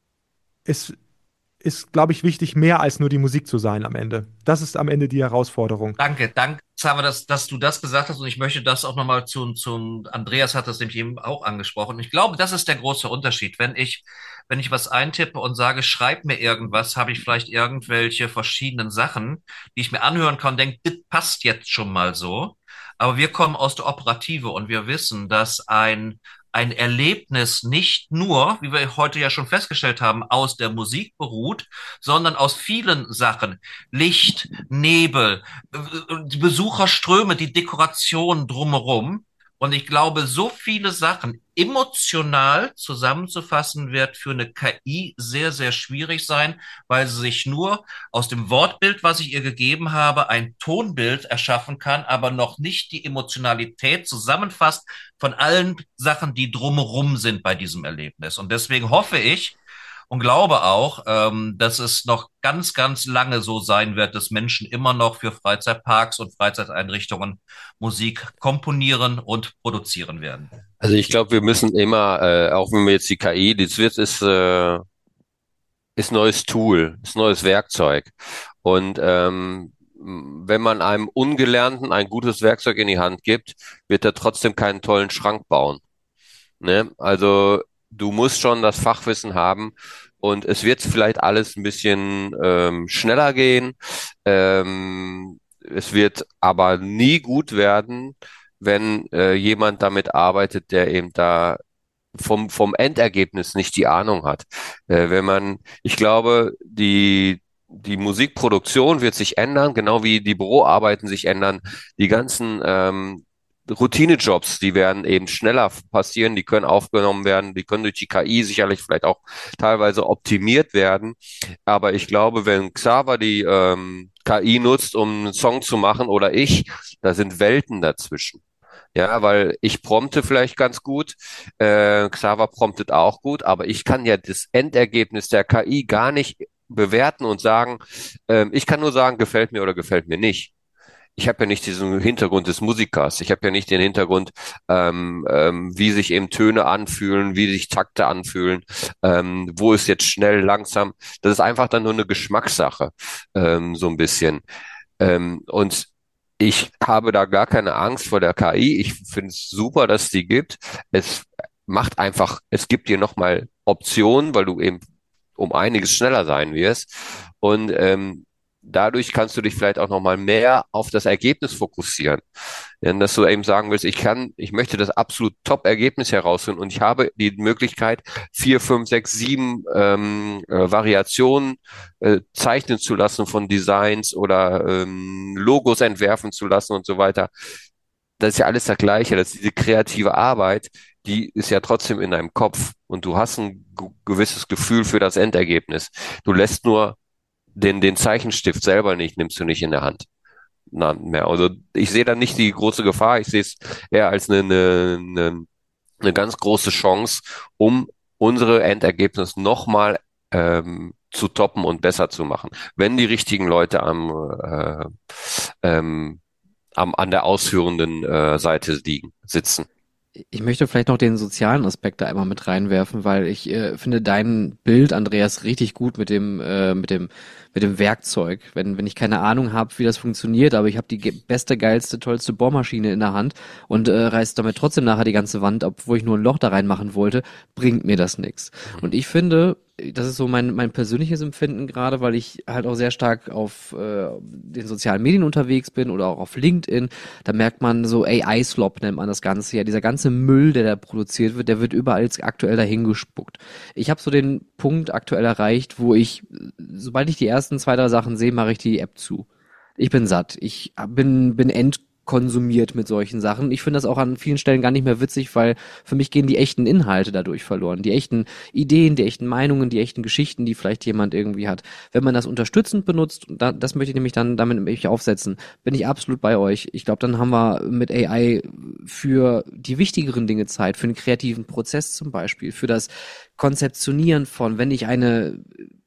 es ist, glaube ich, wichtig, mehr als nur die Musik zu sein am Ende. Das ist am Ende die Herausforderung. Danke, danke, Xaver, dass, dass du das gesagt hast, und ich möchte das auch nochmal zu, zum Andreas hat das nämlich eben auch angesprochen. Ich glaube, das ist der große Unterschied. Wenn ich, wenn ich was eintippe und sage, schreib mir irgendwas, habe ich vielleicht irgendwelche verschiedenen Sachen, die ich mir anhören kann und denke, das passt jetzt schon mal so. Aber wir kommen aus der Operative und wir wissen, dass ein ein Erlebnis nicht nur, wie wir heute ja schon festgestellt haben, aus der Musik beruht, sondern aus vielen Sachen. Licht, Nebel, die Besucherströme, die Dekoration drumherum. Und ich glaube, so viele Sachen emotional zusammenzufassen wird für eine K I sehr, sehr schwierig sein, weil sie sich nur aus dem Wortbild, was ich ihr gegeben habe, ein Tonbild erschaffen kann, aber noch nicht die Emotionalität zusammenfasst von allen Sachen, die drumherum sind bei diesem Erlebnis. Und deswegen hoffe ich, und glaube auch, ähm, dass es noch ganz, ganz lange so sein wird, dass Menschen immer noch für Freizeitparks und Freizeiteinrichtungen Musik komponieren und produzieren werden. Also ich glaube, wir müssen immer, äh, auch wenn wir jetzt die K I, das wird ist äh, ist neues Tool, ist neues Werkzeug. Und ähm, wenn man einem Ungelernten ein gutes Werkzeug in die Hand gibt, wird er trotzdem keinen tollen Schrank bauen. Ne? Also du musst schon das Fachwissen haben und es wird vielleicht alles ein bisschen ähm, schneller gehen. Ähm, es wird aber nie gut werden, wenn äh, jemand damit arbeitet, der eben da vom, vom Endergebnis nicht die Ahnung hat. Äh, wenn man, ich glaube, die, die Musikproduktion wird sich ändern, genau wie die Büroarbeiten sich ändern. Die ganzen ähm, Routinejobs, die werden eben schneller passieren, die können aufgenommen werden, die können durch die K I sicherlich vielleicht auch teilweise optimiert werden. Aber ich glaube, wenn Xaver die ähm, K I nutzt, um einen Song zu machen oder ich, da sind Welten dazwischen. Ja, weil ich prompte vielleicht ganz gut, äh, Xaver promptet auch gut, aber ich kann ja das Endergebnis der K I gar nicht bewerten und sagen, ähm, ich kann nur sagen, gefällt mir oder gefällt mir nicht. Ich habe ja nicht diesen Hintergrund des Musikers. Ich habe ja nicht den Hintergrund, ähm, ähm, wie sich eben Töne anfühlen, wie sich Takte anfühlen, ähm, wo ist jetzt schnell, langsam. Das ist einfach dann nur eine Geschmackssache, ähm, so ein bisschen. Ähm, und ich habe da gar keine Angst vor der K I. Ich finde es super, dass es die gibt. Es macht einfach, es gibt dir nochmal Optionen, weil du eben um einiges schneller sein wirst. Und ähm, dadurch kannst du dich vielleicht auch nochmal mehr auf das Ergebnis fokussieren. Denn dass du eben sagen willst, ich kann, ich möchte das absolut Top-Ergebnis herausfinden und ich habe die Möglichkeit, vier, fünf, sechs, sieben ähm, äh, Variationen äh, zeichnen zu lassen von Designs oder ähm, Logos entwerfen zu lassen und so weiter. Das ist ja alles das Gleiche, das ist diese kreative Arbeit, die ist ja trotzdem in deinem Kopf und du hast ein g- gewisses Gefühl für das Endergebnis. Du lässt nur den, den Zeichenstift selber nicht, nimmst du nicht in der Hand. nannten mehr. Also ich sehe da nicht die große Gefahr, ich sehe es eher als eine, eine, eine, eine ganz große Chance, um unsere Endergebnisse nochmal ähm, zu toppen und besser zu machen, wenn die richtigen Leute am, äh, ähm, am an der ausführenden äh, Seite liegen, sitzen. Ich möchte vielleicht noch den sozialen Aspekt da einmal mit reinwerfen, weil ich äh, finde dein Bild, Andreas, richtig gut mit dem äh, mit dem mit dem Werkzeug. Wenn wenn ich keine Ahnung habe, wie das funktioniert, aber ich habe die ge- beste, geilste, tollste Bohrmaschine in der Hand und äh, reiß damit trotzdem nachher die ganze Wand ab, wo ich nur ein Loch da reinmachen wollte, bringt mir das nichts. Und ich finde, das ist so mein mein persönliches Empfinden gerade, weil ich halt auch sehr stark auf äh, den sozialen Medien unterwegs bin oder auch auf LinkedIn. Da merkt man so A I-Slop nennt man das Ganze. Ja, dieser ganze Müll, der da produziert wird, der wird überall jetzt aktuell dahin gespuckt. Ich habe so den Punkt aktuell erreicht, wo ich, sobald ich die ersten zwei, drei Sachen sehe, mache ich die App zu. Ich bin satt. Ich bin, bin entkonsumiert mit solchen Sachen. Ich finde das auch an vielen Stellen gar nicht mehr witzig, weil für mich gehen die echten Inhalte dadurch verloren. Die echten Ideen, die echten Meinungen, die echten Geschichten, die vielleicht jemand irgendwie hat. Wenn man das unterstützend benutzt, und da, das möchte ich nämlich dann damit mich aufsetzen, bin ich absolut bei euch. Ich glaube, dann haben wir mit A I für die wichtigeren Dinge Zeit, für den kreativen Prozess zum Beispiel, für das Konzeptionieren von, wenn ich eine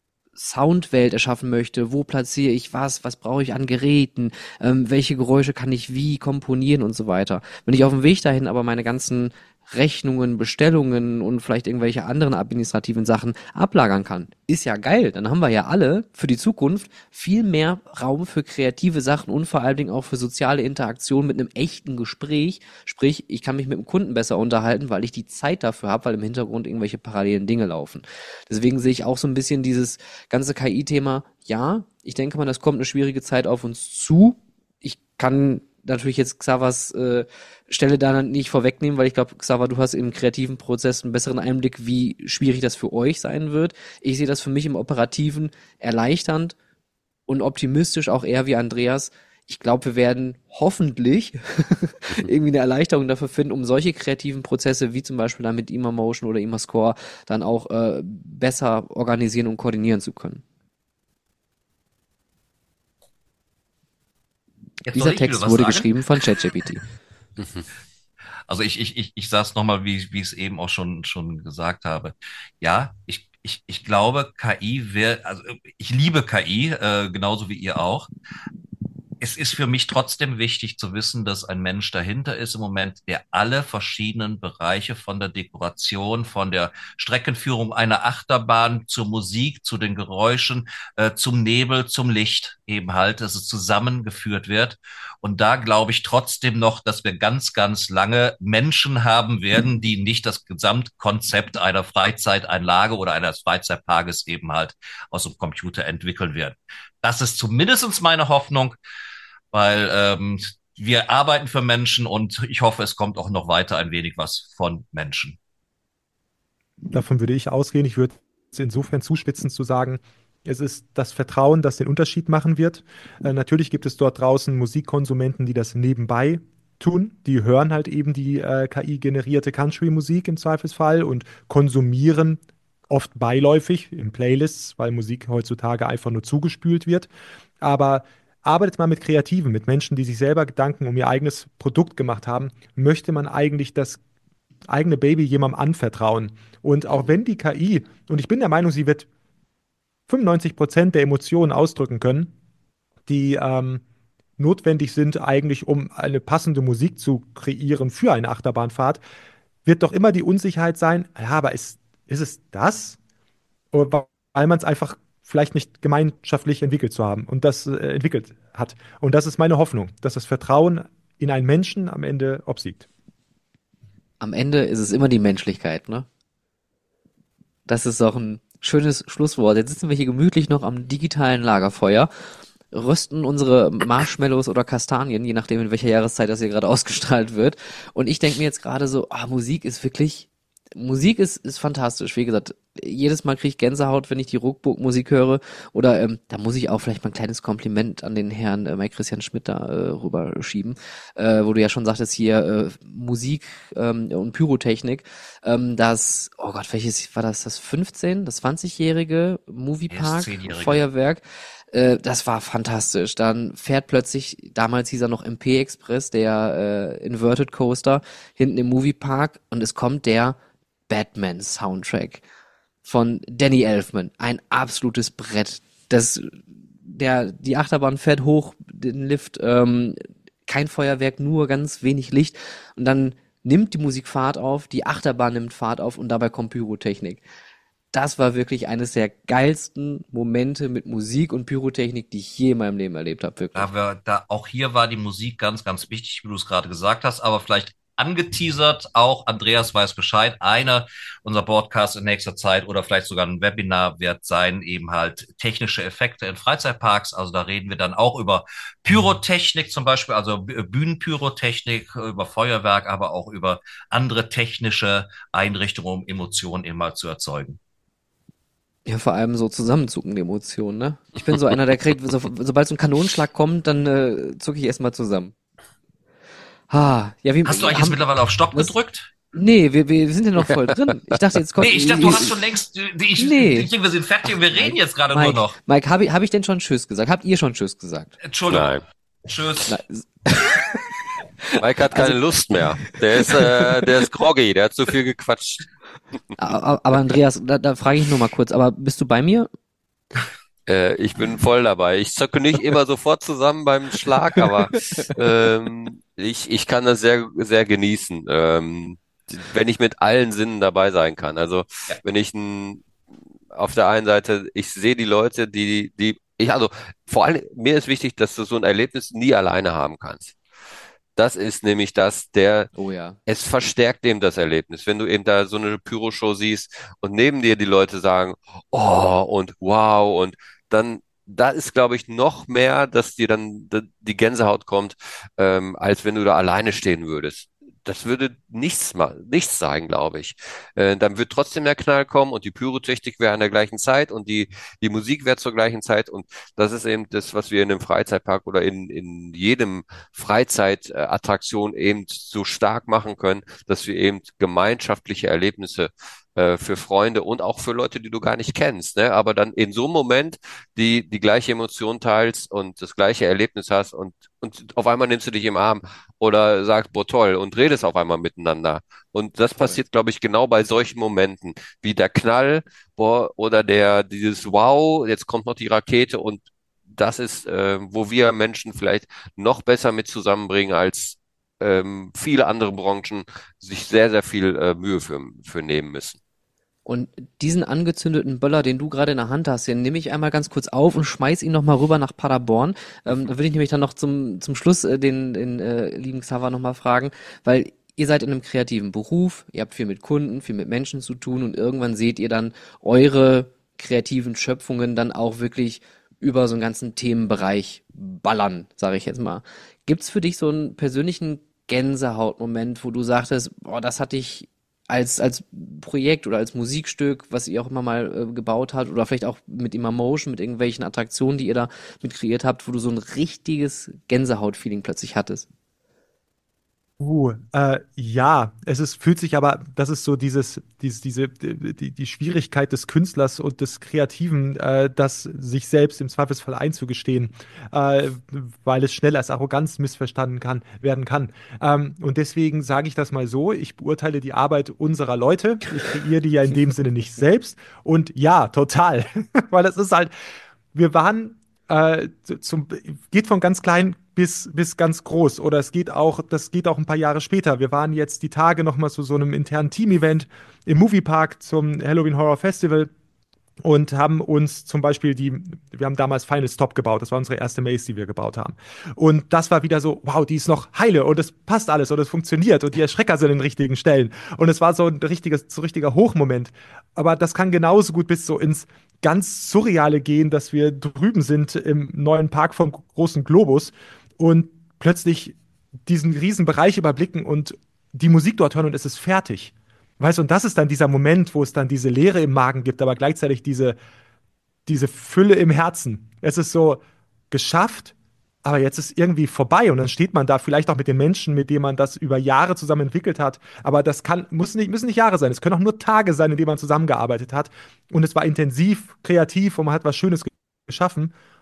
Soundwelt erschaffen möchte, wo platziere ich was, was brauche ich an Geräten, ähm, welche Geräusche kann ich wie komponieren und so weiter. Wenn ich auf dem Weg dahin aber meine ganzen Rechnungen, Bestellungen und vielleicht irgendwelche anderen administrativen Sachen ablagern kann, ist ja geil. Dann haben wir ja alle für die Zukunft viel mehr Raum für kreative Sachen und vor allen Dingen auch für soziale Interaktion mit einem echten Gespräch. Sprich, ich kann mich mit dem Kunden besser unterhalten, weil ich die Zeit dafür habe, weil im Hintergrund irgendwelche parallelen Dinge laufen. Deswegen sehe ich auch so ein bisschen dieses ganze K I-Thema. Ja, ich denke mal, das kommt eine schwierige Zeit auf uns zu. Ich kann natürlich jetzt Xavas äh, Stelle da nicht vorwegnehmen, weil ich glaube, Xaver, du hast im kreativen Prozess einen besseren Einblick, wie schwierig das für euch sein wird. Ich sehe das für mich im Operativen erleichternd und optimistisch auch eher wie Andreas. Ich glaube, wir werden hoffentlich irgendwie eine Erleichterung dafür finden, um solche kreativen Prozesse wie zum Beispiel dann mit Imamotion oder Imascore dann auch äh, besser organisieren und koordinieren zu können. Jetzt soll Dieser ich wieder Text was wurde sagen? geschrieben von ChatGPT. Also ich, ich, ich, ich sage es nochmal, wie, wie ich es eben auch schon, schon gesagt habe. Ja, ich, ich, ich glaube, K I wäre, also ich liebe K I, äh, genauso wie ihr auch. Es ist für mich trotzdem wichtig zu wissen, dass ein Mensch dahinter ist im Moment, der alle verschiedenen Bereiche von der Dekoration, von der Streckenführung einer Achterbahn zur Musik, zu den Geräuschen, äh, zum Nebel, zum Licht eben halt, dass es zusammengeführt wird. Und da glaube ich trotzdem noch, dass wir ganz, ganz lange Menschen haben werden, die nicht das Gesamtkonzept einer Freizeiteinlage oder eines Freizeitparkes eben halt aus dem Computer entwickeln werden. Das ist zumindestens meine Hoffnung, weil ähm, wir arbeiten für Menschen und ich hoffe, es kommt auch noch weiter ein wenig was von Menschen. Davon würde ich ausgehen. Ich würde es insofern zuspitzen zu sagen, es ist das Vertrauen, das den Unterschied machen wird. Äh, natürlich gibt es dort draußen Musikkonsumenten, die das nebenbei tun. Die hören halt eben die äh, K I-generierte Country-Musik im Zweifelsfall und konsumieren oft beiläufig in Playlists, weil Musik heutzutage einfach nur zugespült wird. Aber arbeitet man mit Kreativen, mit Menschen, die sich selber Gedanken um ihr eigenes Produkt gemacht haben, möchte man eigentlich das eigene Baby jemandem anvertrauen. Und auch wenn die K I, und ich bin der Meinung, sie wird fünfundneunzig Prozent der Emotionen ausdrücken können, die ähm, notwendig sind eigentlich, um eine passende Musik zu kreieren für eine Achterbahnfahrt, wird doch immer die Unsicherheit sein, ja, aber ist, ist es das? Oder weil man es einfach vielleicht nicht gemeinschaftlich entwickelt zu haben und das äh, entwickelt hat. Und das ist meine Hoffnung, dass das Vertrauen in einen Menschen am Ende obsiegt. Am Ende ist es immer die Menschlichkeit, ne? Das ist auch ein schönes Schlusswort. Jetzt sitzen wir hier gemütlich noch am digitalen Lagerfeuer, rösten unsere Marshmallows oder Kastanien, je nachdem in welcher Jahreszeit das hier gerade ausgestrahlt wird. Und ich denke mir jetzt gerade so, ah, Musik ist wirklich, Musik ist, ist fantastisch. Wie gesagt, jedes Mal kriege ich Gänsehaut, wenn ich die Ruckburg-Musik höre. Oder ähm, da muss ich auch vielleicht mal ein kleines Kompliment an den Herrn äh, Mike Christian Schmidt da äh, rüberschieben, äh, wo du ja schon sagtest, hier äh, Musik ähm, und Pyrotechnik. Ähm, das, oh Gott, welches war das? Das fünfzehn, das zwanzigjährige Er ist Moviepark zehnjähriger. Feuerwerk. Äh, das war fantastisch. Dann fährt plötzlich, damals hieß er noch M P Express, der äh, Inverted Coaster, hinten im Moviepark und es kommt der Batman-Soundtrack von Danny Elfman. Ein absolutes Brett. Das, der, die Achterbahn fährt hoch, den Lift, ähm, kein Feuerwerk, nur ganz wenig Licht und dann nimmt die Musik Fahrt auf, die Achterbahn nimmt Fahrt auf und dabei kommt Pyrotechnik. Das war wirklich eines der geilsten Momente mit Musik und Pyrotechnik, die ich je in meinem Leben erlebt habe, wirklich. Da wir, da, auch hier war die Musik ganz, ganz wichtig, wie du es gerade gesagt hast, aber vielleicht angeteasert, auch Andreas weiß Bescheid, einer unserer Podcasts in nächster Zeit oder vielleicht sogar ein Webinar wird sein, eben halt technische Effekte in Freizeitparks. Also da reden wir dann auch über Pyrotechnik zum Beispiel, also Bühnenpyrotechnik, über Feuerwerk, aber auch über andere technische Einrichtungen, um Emotionen immer zu erzeugen. Ja, vor allem so zusammenzuckende Emotionen, ne? Ich bin so einer, der kriegt, so, sobald so ein Kanonenschlag kommt, dann äh, zucke ich erstmal zusammen. Ha, ja, wie, Hast du eigentlich jetzt haben, mittlerweile auf Stopp was? gedrückt? Nee, wir, wir sind ja noch voll drin. Ich dachte, jetzt kommt. Nee, ich dachte, du hast schon längst, ich, Nee. ich denke, wir sind fertig und wir reden jetzt gerade nur Mike, noch. Mike, habe ich, hab ich denn schon Tschüss gesagt? Habt ihr schon Tschüss gesagt? Entschuldigung. Nein. Tschüss. Na, Mike hat keine Lust mehr. Der ist, äh, der ist groggy, der hat zu viel gequatscht. aber, aber Andreas, da, da frage ich nur mal kurz, aber bist du bei mir? Äh, ich bin voll dabei. Ich zocke nicht immer sofort zusammen beim Schlag, aber ähm, ich, ich kann das sehr, sehr genießen, ähm, wenn ich mit allen Sinnen dabei sein kann. Also Ja. wenn ich ein, auf der einen Seite, ich sehe die Leute, die, die, ich, also vor allem, mir ist wichtig, dass du so ein Erlebnis nie alleine haben kannst. Das ist nämlich das, der, Oh ja. es verstärkt eben das Erlebnis. Wenn du eben da so eine Pyroshow siehst und neben dir die Leute sagen, oh und wow und dann, da ist, glaube ich, noch mehr, dass dir dann d- die Gänsehaut kommt, ähm, als wenn du da alleine stehen würdest. Das würde nichts ma nichts sagen, glaube ich. Äh, dann wird trotzdem der Knall kommen und die Pyrotechnik wäre an der gleichen Zeit und die, die Musik wäre zur gleichen Zeit und das ist eben das, was wir in einem Freizeitpark oder in, in jedem Freizeitattraktion eben so stark machen können, dass wir eben gemeinschaftliche Erlebnisse äh, für Freunde und auch für Leute, die du gar nicht kennst, ne? Aber dann in so einem Moment die die gleiche Emotion teilst und das gleiche Erlebnis hast und und auf einmal nimmst du dich im Arm oder sagst, boah, toll, und redest auf einmal miteinander. Und das Voll. passiert, glaube ich, genau bei solchen Momenten, wie der Knall, boah, oder der dieses Wow, jetzt kommt noch die Rakete und das ist, äh, wo wir Menschen vielleicht noch besser mit zusammenbringen als ähm, viele andere Branchen sich sehr, sehr viel äh, Mühe für, für nehmen müssen. Und diesen angezündeten Böller, den du gerade in der Hand hast, den nehme ich einmal ganz kurz auf und schmeiß ihn nochmal rüber nach Paderborn. Ähm, da würde ich nämlich dann noch zum, zum Schluss äh, den, den äh, lieben Xaver nochmal fragen, weil ihr seid in einem kreativen Beruf, ihr habt viel mit Kunden, viel mit Menschen zu tun und irgendwann seht ihr dann eure kreativen Schöpfungen dann auch wirklich über so einen ganzen Themenbereich ballern, sage ich jetzt mal. Gibt's für dich so einen persönlichen Gänsehautmoment, wo du sagtest, boah, das hatte ich als, als Projekt oder als Musikstück, was ihr auch immer mal äh, gebaut habt, oder vielleicht auch mit Emotion, mit irgendwelchen Attraktionen, die ihr da mit kreiert habt, wo du so ein richtiges Gänsehaut-Feeling plötzlich hattest? Uh, äh, ja, es ist, fühlt sich aber, das ist so dieses, dieses, diese, die, die Schwierigkeit des Künstlers und des Kreativen, äh, das sich selbst im Zweifelsfall einzugestehen, äh, weil es schnell als Arroganz missverstanden kann, werden kann. Ähm, und deswegen sage ich das mal so, ich beurteile die Arbeit unserer Leute, ich kreiere die ja in dem Sinne nicht selbst. Und ja, total, weil es ist halt, wir waren äh, zum, geht von ganz klein bis, bis ganz groß. Oder es geht auch, das geht auch ein paar Jahre später. Wir waren jetzt die Tage noch mal zu so einem internen Team-Event im Moviepark zum Halloween Horror Festival und haben uns zum Beispiel die, wir haben damals Final Stop gebaut, das war unsere erste Maze, die wir gebaut haben. Und das war wieder so, wow, die ist noch heile und es passt alles und es funktioniert und die Erschrecker sind in den richtigen Stellen. Und es war so ein richtiges, so ein richtiger Hochmoment. Aber das kann genauso gut bis so ins ganz Surreale gehen, dass wir drüben sind im neuen Park vom großen Globus und plötzlich diesen riesen Bereich überblicken und die Musik dort hören und es ist fertig. Weißt du, und das ist dann dieser Moment, wo es dann diese Leere im Magen gibt, aber gleichzeitig diese, diese Fülle im Herzen. Es ist so geschafft, aber jetzt ist irgendwie vorbei und dann steht man da vielleicht auch mit den Menschen, mit denen man das über Jahre zusammen entwickelt hat. Aber das kann, muss nicht, müssen nicht Jahre sein. Es können auch nur Tage sein, in denen man zusammengearbeitet hat. Und es war intensiv, kreativ und man hat was Schönes geschaffen.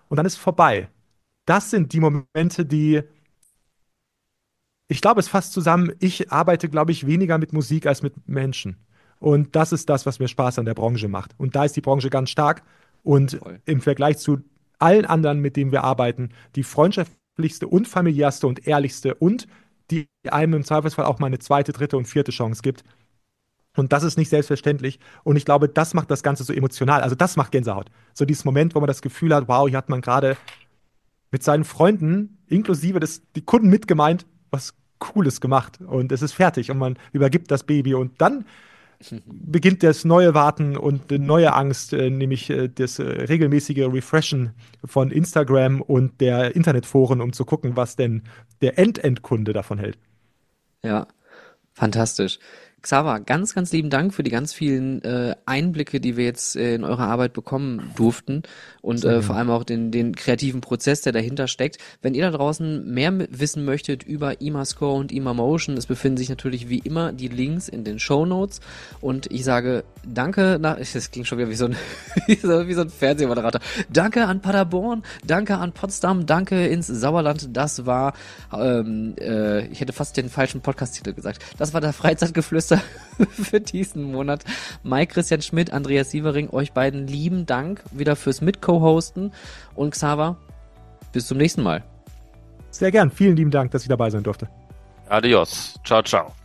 und dann ist vorbei. Das sind die Momente, die, ich glaube, es fasst zusammen, ich arbeite, glaube ich, weniger mit Musik als mit Menschen. Und das ist das, was mir Spaß an der Branche macht. Und da ist die Branche ganz stark und Voll. im Vergleich zu allen anderen, mit denen wir arbeiten, die freundschaftlichste und familiärste und ehrlichste und die einem im Zweifelsfall auch mal eine zweite, dritte und vierte Chance gibt. Und das ist nicht selbstverständlich. Und ich glaube, das macht das Ganze so emotional. Also das macht Gänsehaut. So dieses Moment, wo man das Gefühl hat, wow, hier hat man gerade mit seinen Freunden, inklusive des, die Kunden mitgemeint, was Cooles gemacht. Und es ist fertig und man übergibt das Baby. Und dann beginnt das neue Warten und die neue Angst, äh, nämlich äh, das äh, regelmäßige Refreshen von Instagram und der Internetforen, um zu gucken, was denn der End-End-Kunde davon hält. Ja, fantastisch. Xaver, ganz, ganz lieben Dank für die ganz vielen äh, Einblicke, die wir jetzt äh, in eure Arbeit bekommen durften und Sehr äh, gerne. vor allem auch den, den kreativen Prozess, der dahinter steckt. Wenn ihr da draußen mehr mi- wissen möchtet über IMAscore und IMAMotion, es befinden sich natürlich wie immer die Links in den Shownotes und ich sage danke, nach, das klingt schon wieder wie so ein, wie so, wie so ein Fernsehmoderator, danke an Paderborn, danke an Potsdam, danke ins Sauerland, das war, ähm, äh, ich hätte fast den falschen Podcast-Titel gesagt, das war der Freizeitgeflüster für diesen Monat. Mike Christian Schmidt, Andreas Sievering, euch beiden lieben Dank wieder fürs Mit-Co-Hosten und Xaver, bis zum nächsten Mal. Sehr gern. Vielen lieben Dank, dass ich dabei sein durfte. Adios. Ciao, ciao.